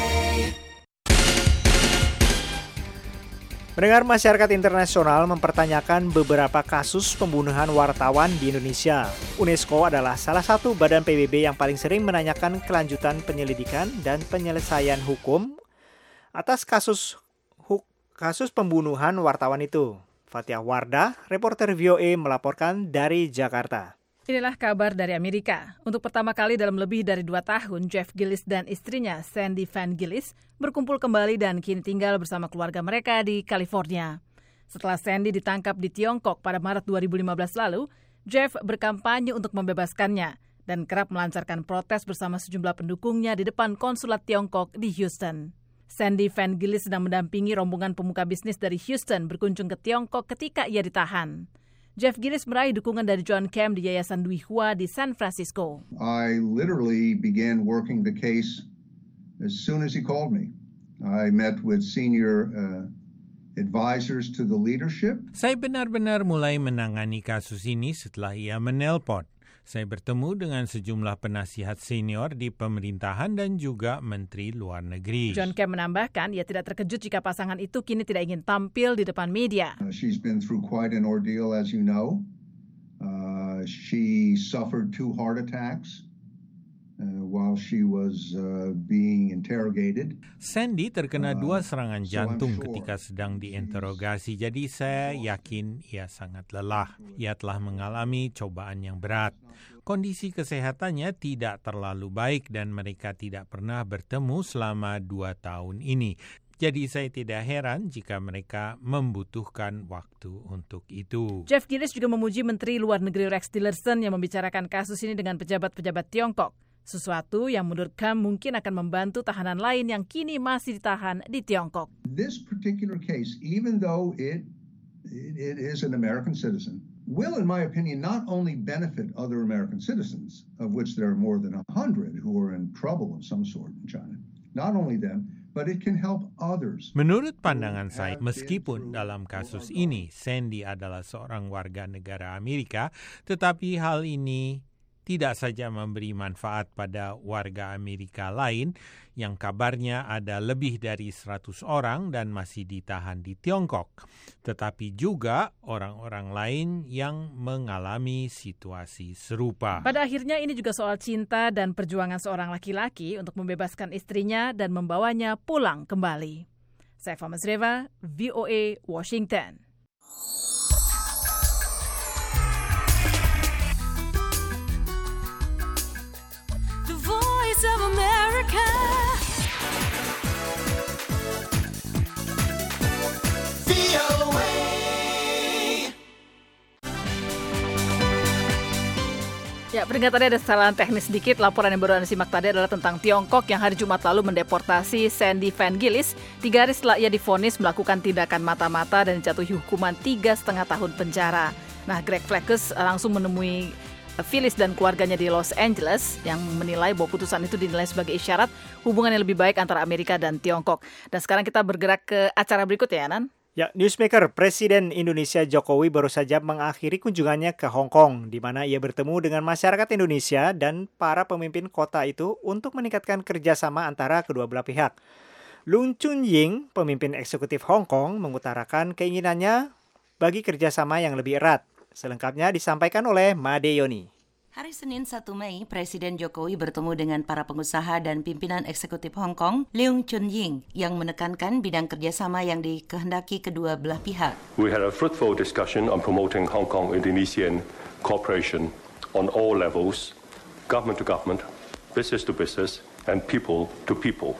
Pendengar, masyarakat internasional mempertanyakan beberapa kasus pembunuhan wartawan di Indonesia. UNESCO adalah salah satu badan P B B yang paling sering menanyakan kelanjutan penyelidikan dan penyelesaian hukum atas kasus hu- kasus pembunuhan wartawan itu. Fathia Wardah, reporter V O A melaporkan dari Jakarta. Inilah kabar dari Amerika. Untuk pertama kali dalam lebih dari dua tahun, Jeff Gillis dan istrinya Sandy Van Gillis berkumpul kembali dan kini tinggal bersama keluarga mereka di California. Setelah Sandy ditangkap di Tiongkok pada Maret dua ribu lima belas lalu, Jeff berkampanye untuk membebaskannya dan kerap melancarkan protes bersama sejumlah pendukungnya di depan konsulat Tiongkok di Houston. Sandy Van Gillis sedang mendampingi rombongan pemuka bisnis dari Houston berkunjung ke Tiongkok ketika ia ditahan. Jeff Gillis meraih dukungan dari John Kem di Yayasan Dwi Hua di San Francisco. I literally began working the case as soon as he called me. I met with senior uh, advisors to the leadership. Saya benar-benar mulai menangani kasus ini setelah ia menelpon. Saya bertemu dengan sejumlah penasihat senior di pemerintahan dan juga Menteri Luar Negeri. John Kem menambahkan, ia tidak terkejut jika pasangan itu kini tidak ingin tampil di depan media. Uh, she's been through quite an ordeal, as you know. Uh, she suffered two heart attacks uh, while she was uh, being interrogated. Sandy terkena uh, dua serangan jantung so sure ketika sedang diinterogasi, jadi saya yakin ia sangat lelah. Ia telah mengalami cobaan yang berat. Kondisi kesehatannya tidak terlalu baik dan mereka tidak pernah bertemu selama dua tahun ini. Jadi saya tidak heran jika mereka membutuhkan waktu untuk itu. Jeff Gillis juga memuji Menteri Luar Negeri Rex Tillerson yang membicarakan kasus ini dengan pejabat-pejabat Tiongkok. Sesuatu yang menurut Kam mungkin akan membantu tahanan lain yang kini masih ditahan di Tiongkok. This particular case, even though it, it, it is an American citizen, will, in my opinion, not only benefit other American citizens, of which there are more than one hundred who are in trouble of some sort in China, not only them, but it can help others. Menurut pandangan saya, meskipun dalam kasus ini Sandy adalah seorang warga negara Amerika, tetapi hal ini tidak saja memberi manfaat pada warga Amerika lain yang kabarnya ada lebih dari seratus orang dan masih ditahan di Tiongkok, tetapi juga orang-orang lain yang mengalami situasi serupa. Pada akhirnya ini juga soal cinta dan perjuangan seorang laki-laki untuk membebaskan istrinya dan membawanya pulang kembali. Saifa Mazreva, V O A, Washington. Of America. V O A. Ya, peringatannya ada kesalahan teknis sedikit. Laporan yang baru Anda simak tadi adalah tentang Tiongkok yang hari Jumat lalu mendeportasi Sandy Van Gillis tiga hari setelah ia divonis melakukan tindakan mata-mata dan dijatuhi hukuman tiga setengah tahun penjara. Nah, Greg Fleckes langsung menemui Phyllis dan keluarganya di Los Angeles yang menilai bahwa putusan itu dinilai sebagai isyarat hubungan yang lebih baik antara Amerika dan Tiongkok. Dan sekarang kita bergerak ke acara berikutnya, ya, Nan? Ya, Newsmaker, Presiden Indonesia Jokowi baru saja mengakhiri kunjungannya ke Hong Kong, di mana ia bertemu dengan masyarakat Indonesia dan para pemimpin kota itu untuk meningkatkan kerjasama antara kedua belah pihak. Leung Chun-ying, pemimpin eksekutif Hong Kong, mengutarakan keinginannya bagi kerjasama yang lebih erat. Selengkapnya disampaikan oleh Made Yoni. Hari Senin satu Mei, Presiden Jokowi bertemu dengan para pengusaha dan pimpinan eksekutif Hong Kong, Leung Chun-ying, yang menekankan bidang kerjasama yang dikehendaki kedua belah pihak. We had a fruitful discussion on promoting Hong Kong-Indonesian cooperation on all levels, government to government, business to business, and people to people.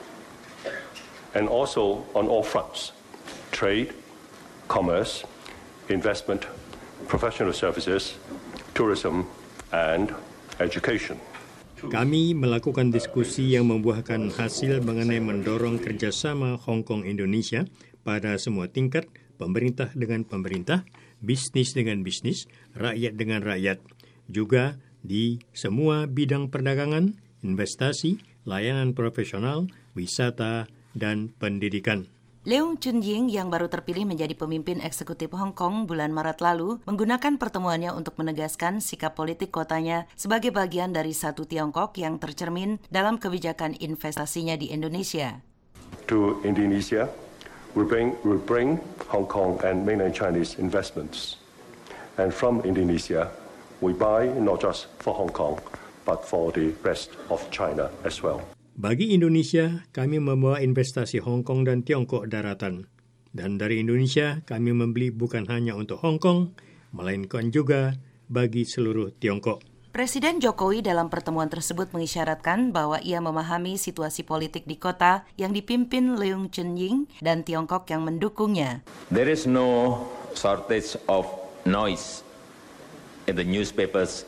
And also on all fronts, trade, commerce, investment, professional services, tourism, and education. Kami melakukan diskusi yang membuahkan hasil mengenai mendorong kerjasama Hong Kong Indonesia pada semua tingkat, pemerintah dengan pemerintah, bisnis dengan bisnis, rakyat dengan rakyat, juga di semua bidang perdagangan, investasi, layanan profesional, wisata, dan pendidikan. Leung Chun-ying yang baru terpilih menjadi pemimpin eksekutif Hong Kong bulan Maret lalu menggunakan pertemuannya untuk menegaskan sikap politik kotanya sebagai bagian dari satu Tiongkok yang tercermin dalam kebijakan investasinya di Indonesia. To Indonesia, we bring, we bring Hong Kong and mainland Chinese investments. And from Indonesia, we buy not just for Hong Kong, but for the rest of China as well. Bagi Indonesia, kami membawa investasi Hong Kong dan Tiongkok daratan. Dan dari Indonesia, kami membeli bukan hanya untuk Hong Kong, melainkan juga bagi seluruh Tiongkok. Presiden Jokowi dalam pertemuan tersebut mengisyaratkan bahwa ia memahami situasi politik di kota yang dipimpin Leung Chun-ying dan Tiongkok yang mendukungnya. There is no shortage of noise in the newspapers,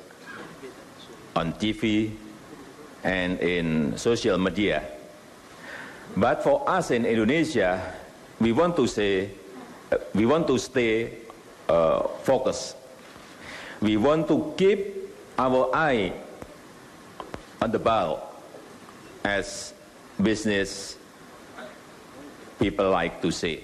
on T V, and in social media. But for us in Indonesia, we want to say, uh, we want to stay uh, focused. We want to keep our eye on the ball, as business people like to say.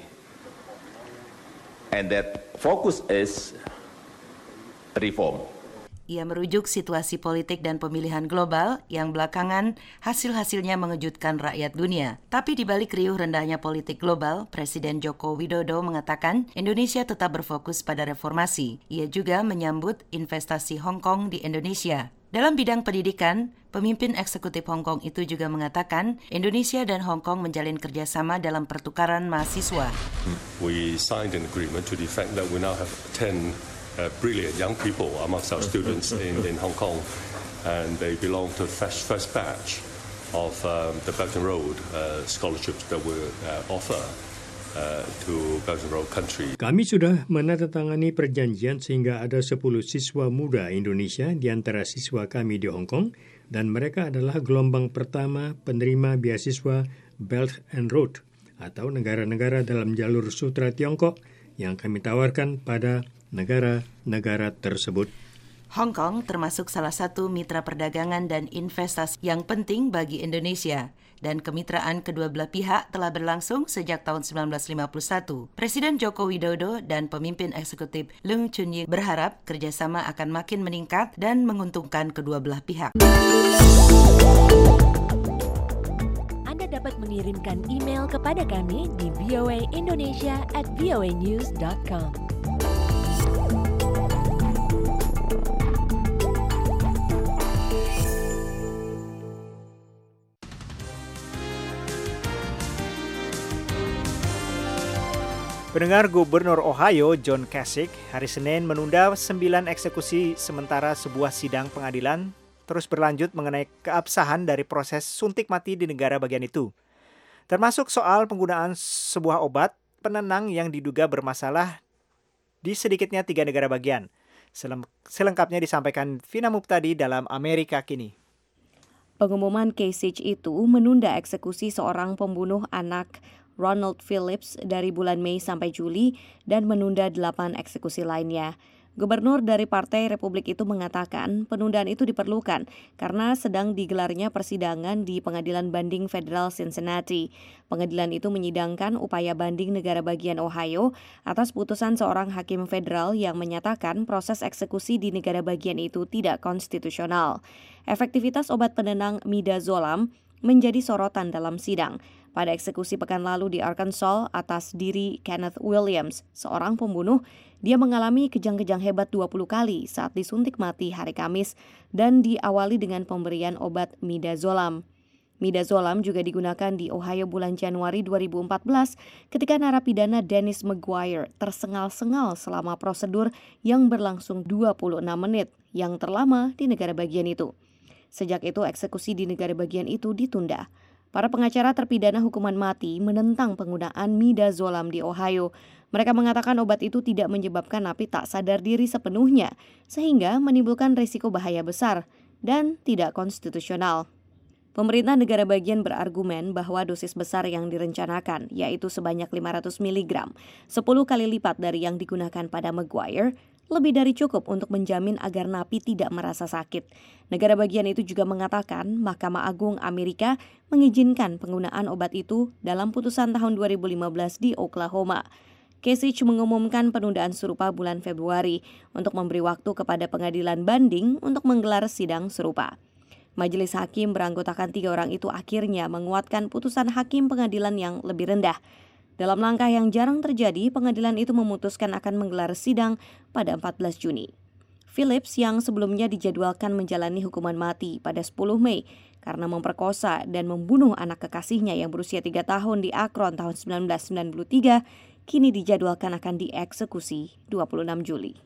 And that focus is reform. Ia merujuk situasi politik dan pemilihan global yang belakangan hasil-hasilnya mengejutkan rakyat dunia. Tapi di balik riuh rendahnya politik global, Presiden Joko Widodo mengatakan Indonesia tetap berfokus pada reformasi. Ia juga menyambut investasi Hong Kong di Indonesia. Dalam bidang pendidikan, pemimpin eksekutif Hong Kong itu juga mengatakan Indonesia dan Hong Kong menjalin kerjasama dalam pertukaran mahasiswa. We signed an agreement to the fact that we now have ten Uh, brilliant young people amongst our students in, in Hong Kong, and they belong to the first, first batch of um, the Belt and Road uh, scholarships that we uh, offer uh, to Belt and Road country. Kami sudah menandatangani perjanjian sehingga ada sepuluh siswa muda Indonesia di antara siswa kami di Hong Kong dan mereka adalah gelombang pertama penerima beasiswa Belt and Road atau negara-negara dalam jalur sutra Tiongkok yang kami tawarkan pada negara-negara tersebut. Hong Kong termasuk salah satu mitra perdagangan dan investasi yang penting bagi Indonesia. Dan kemitraan kedua belah pihak telah berlangsung sejak tahun sembilan belas lima puluh satu. Presiden Joko Widodo dan pemimpin eksekutif Leung Chun-yee berharap kerjasama akan makin meningkat dan menguntungkan kedua belah pihak. Anda dapat mengirimkan email kepada kami di v o a indonesia at v o a news dot com. Pendengar, Gubernur Ohio John Kasich hari Senin menunda sembilan eksekusi sementara sebuah sidang pengadilan terus berlanjut mengenai keabsahan dari proses suntik mati di negara bagian itu. Termasuk soal penggunaan sebuah obat penenang yang diduga bermasalah di sedikitnya tiga negara bagian. Selengkapnya disampaikan Vina Muptadi dalam Amerika Kini. Pengumuman Kasich itu menunda eksekusi seorang pembunuh anak Ronald Phillips dari bulan Mei sampai Juli dan menunda delapan eksekusi lainnya. Gubernur dari Partai Republik itu mengatakan penundaan itu diperlukan karena sedang digelarnya persidangan di Pengadilan Banding Federal Cincinnati. Pengadilan itu menyidangkan upaya banding negara bagian Ohio atas putusan seorang hakim federal yang menyatakan proses eksekusi di negara bagian itu tidak konstitusional. Efektivitas obat penenang midazolam menjadi sorotan dalam sidang. Pada eksekusi pekan lalu di Arkansas atas diri Kenneth Williams, seorang pembunuh, dia mengalami kejang-kejang hebat dua puluh kali saat disuntik mati hari Kamis dan diawali dengan pemberian obat midazolam. Midazolam juga digunakan di Ohio bulan Januari dua ribu empat belas ketika narapidana Dennis McGuire tersengal-sengal selama prosedur yang berlangsung dua puluh enam menit yang terlama di negara bagian itu. Sejak itu eksekusi di negara bagian itu ditunda. Para pengacara terpidana hukuman mati menentang penggunaan midazolam di Ohio. Mereka mengatakan obat itu tidak menyebabkan napi tak sadar diri sepenuhnya, sehingga menimbulkan risiko bahaya besar dan tidak konstitusional. Pemerintah negara bagian berargumen bahwa dosis besar yang direncanakan, yaitu sebanyak lima ratus miligram, sepuluh kali lipat dari yang digunakan pada McGuire, lebih dari cukup untuk menjamin agar napi tidak merasa sakit. Negara bagian itu juga mengatakan Mahkamah Agung Amerika mengizinkan penggunaan obat itu dalam putusan tahun dua ribu lima belas di Oklahoma. Kasich mengumumkan penundaan serupa bulan Februari untuk memberi waktu kepada pengadilan banding untuk menggelar sidang serupa. Majelis hakim beranggotakan tiga orang itu akhirnya menguatkan putusan hakim pengadilan yang lebih rendah. Dalam langkah yang jarang terjadi, pengadilan itu memutuskan akan menggelar sidang pada empat belas Juni. Phillips yang sebelumnya dijadwalkan menjalani hukuman mati pada sepuluh Mei karena memperkosa dan membunuh anak kekasihnya yang berusia tiga tahun di Akron tahun sembilan belas sembilan puluh tiga, kini dijadwalkan akan dieksekusi dua puluh enam Juli.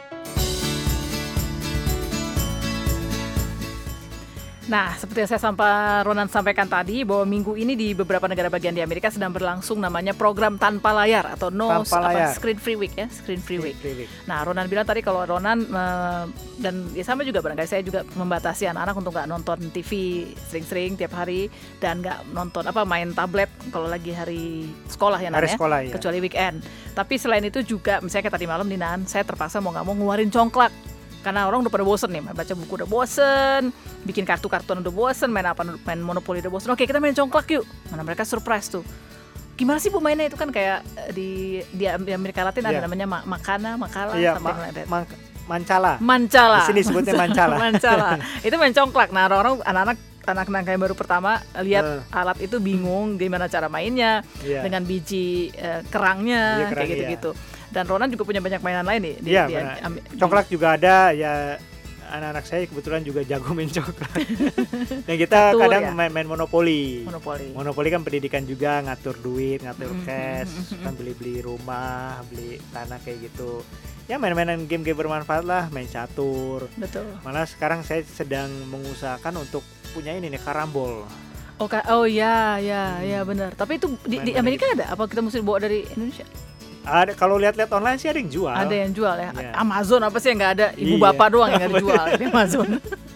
Nah, seperti yang saya sampai Ronan sampaikan tadi, bahwa minggu ini di beberapa negara bagian di Amerika sedang berlangsung namanya program tanpa layar atau no apa, screen free week ya, screen free week. Free week. Nah, Ronan bilang tadi kalau Ronan uh, dan ya sama juga barangkali saya juga membatasi anak-anak untuk nggak nonton T V sering-sering tiap hari dan nggak nonton apa main tablet kalau lagi hari sekolah ya Nan ya, sekolah, ya, kecuali weekend. Tapi selain itu juga misalnya kayak tadi malam nih Nan, saya terpaksa mau nggak mau ngeluarin congklak. Karena orang udah pada bosen nih, baca buku udah bosen, bikin kartu-kartuan udah bosen, main apa, main monopoli udah bosen. Oke, kita main congklak yuk. Mana mereka surprise tuh. Gimana sih bu mainnya itu kan kayak di di Amerika Latin yeah. ada namanya makana, makala, yeah, something ma- like that. Ma- mancala. Mancala. Di sini sebutnya mancala. Mancala. Itu main congklak. Nah, orang-orang anak-anak anak-anak yang baru pertama lihat uh. alat itu bingung gimana cara mainnya yeah. dengan biji uh, kerangnya, yeah, kerang, kayak gitu-gitu. Yeah. Dan Ronan juga punya banyak mainan lain nih. Iya, di, di, di, congklak juga ada ya. Anak-anak saya kebetulan juga jago main congklak. Dan kita Betul, kadang ya? main, main monopoli. Monopoli. Monopoli kan pendidikan juga, ngatur duit, ngatur mm-hmm. cash, kan beli-beli rumah, beli tanah kayak gitu. Ya main-mainan game-game bermanfaat lah, main catur. Betul. Malah sekarang saya sedang mengusahakan untuk punya ini nih, karambol. Oh, ka- oh ya, ya, ya benar. Tapi itu di, di Amerika gitu. Ada? Apa kita mesti bawa dari Indonesia? Ada, kalau lihat-lihat online sih ada yang jual. Ada yang jual ya. Yeah. Amazon apa sih yang nggak ada? Ibu yeah. bapak doang yang nggak dijual di Amazon.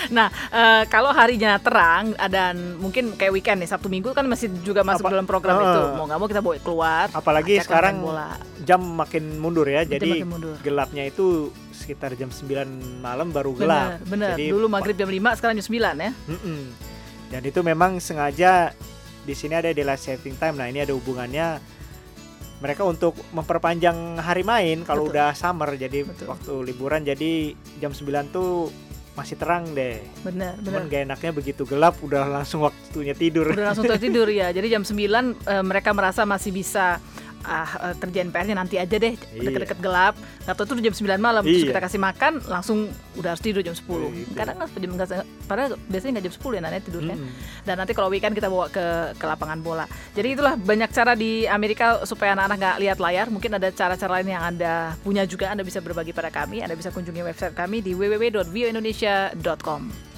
Nah, uh, kalau harinya terang dan mungkin kayak weekend nih, Sabtu Minggu kan masih juga masuk Apa, dalam program uh, itu. Mau nggak mau kita bawa keluar. Apalagi sekarang bola. jam makin mundur ya. Jam Jadi makin mundur. gelapnya itu sekitar jam sembilan malam baru gelap. Bener, bener. Jadi, Dulu maghrib jam lima, sekarang jam sembilan ya. Mm-mm. Dan itu memang sengaja di sini ada daylight saving time. Nah, ini ada hubungannya mereka untuk memperpanjang hari main kalau Betul. udah summer. Jadi Betul. waktu liburan jadi jam sembilan tuh masih terang deh. Benar, benar. Cuman gak enaknya begitu gelap udah langsung waktunya tidur. Udah langsung tidur ya. Jadi jam sembilan e, mereka merasa masih bisa ah, kerjain P R-nya nanti aja deh, deket-deket gelap. Nggak tahu itu jam sembilan malam, terus Iya. kita kasih makan langsung udah harus tidur jam sepuluh. Gitu. Kadang nggak jam nggak, padahal biasanya nggak jam sepuluh ya Nana tidurnya. Hmm. Dan nanti kalau weekend kita bawa ke ke lapangan bola. Jadi itulah banyak cara di Amerika supaya anak-anak nggak lihat layar. Mungkin ada cara-cara lain yang Anda punya juga, Anda bisa berbagi pada kami. Anda bisa kunjungi website kami di w w w dot v o indonesia dot com.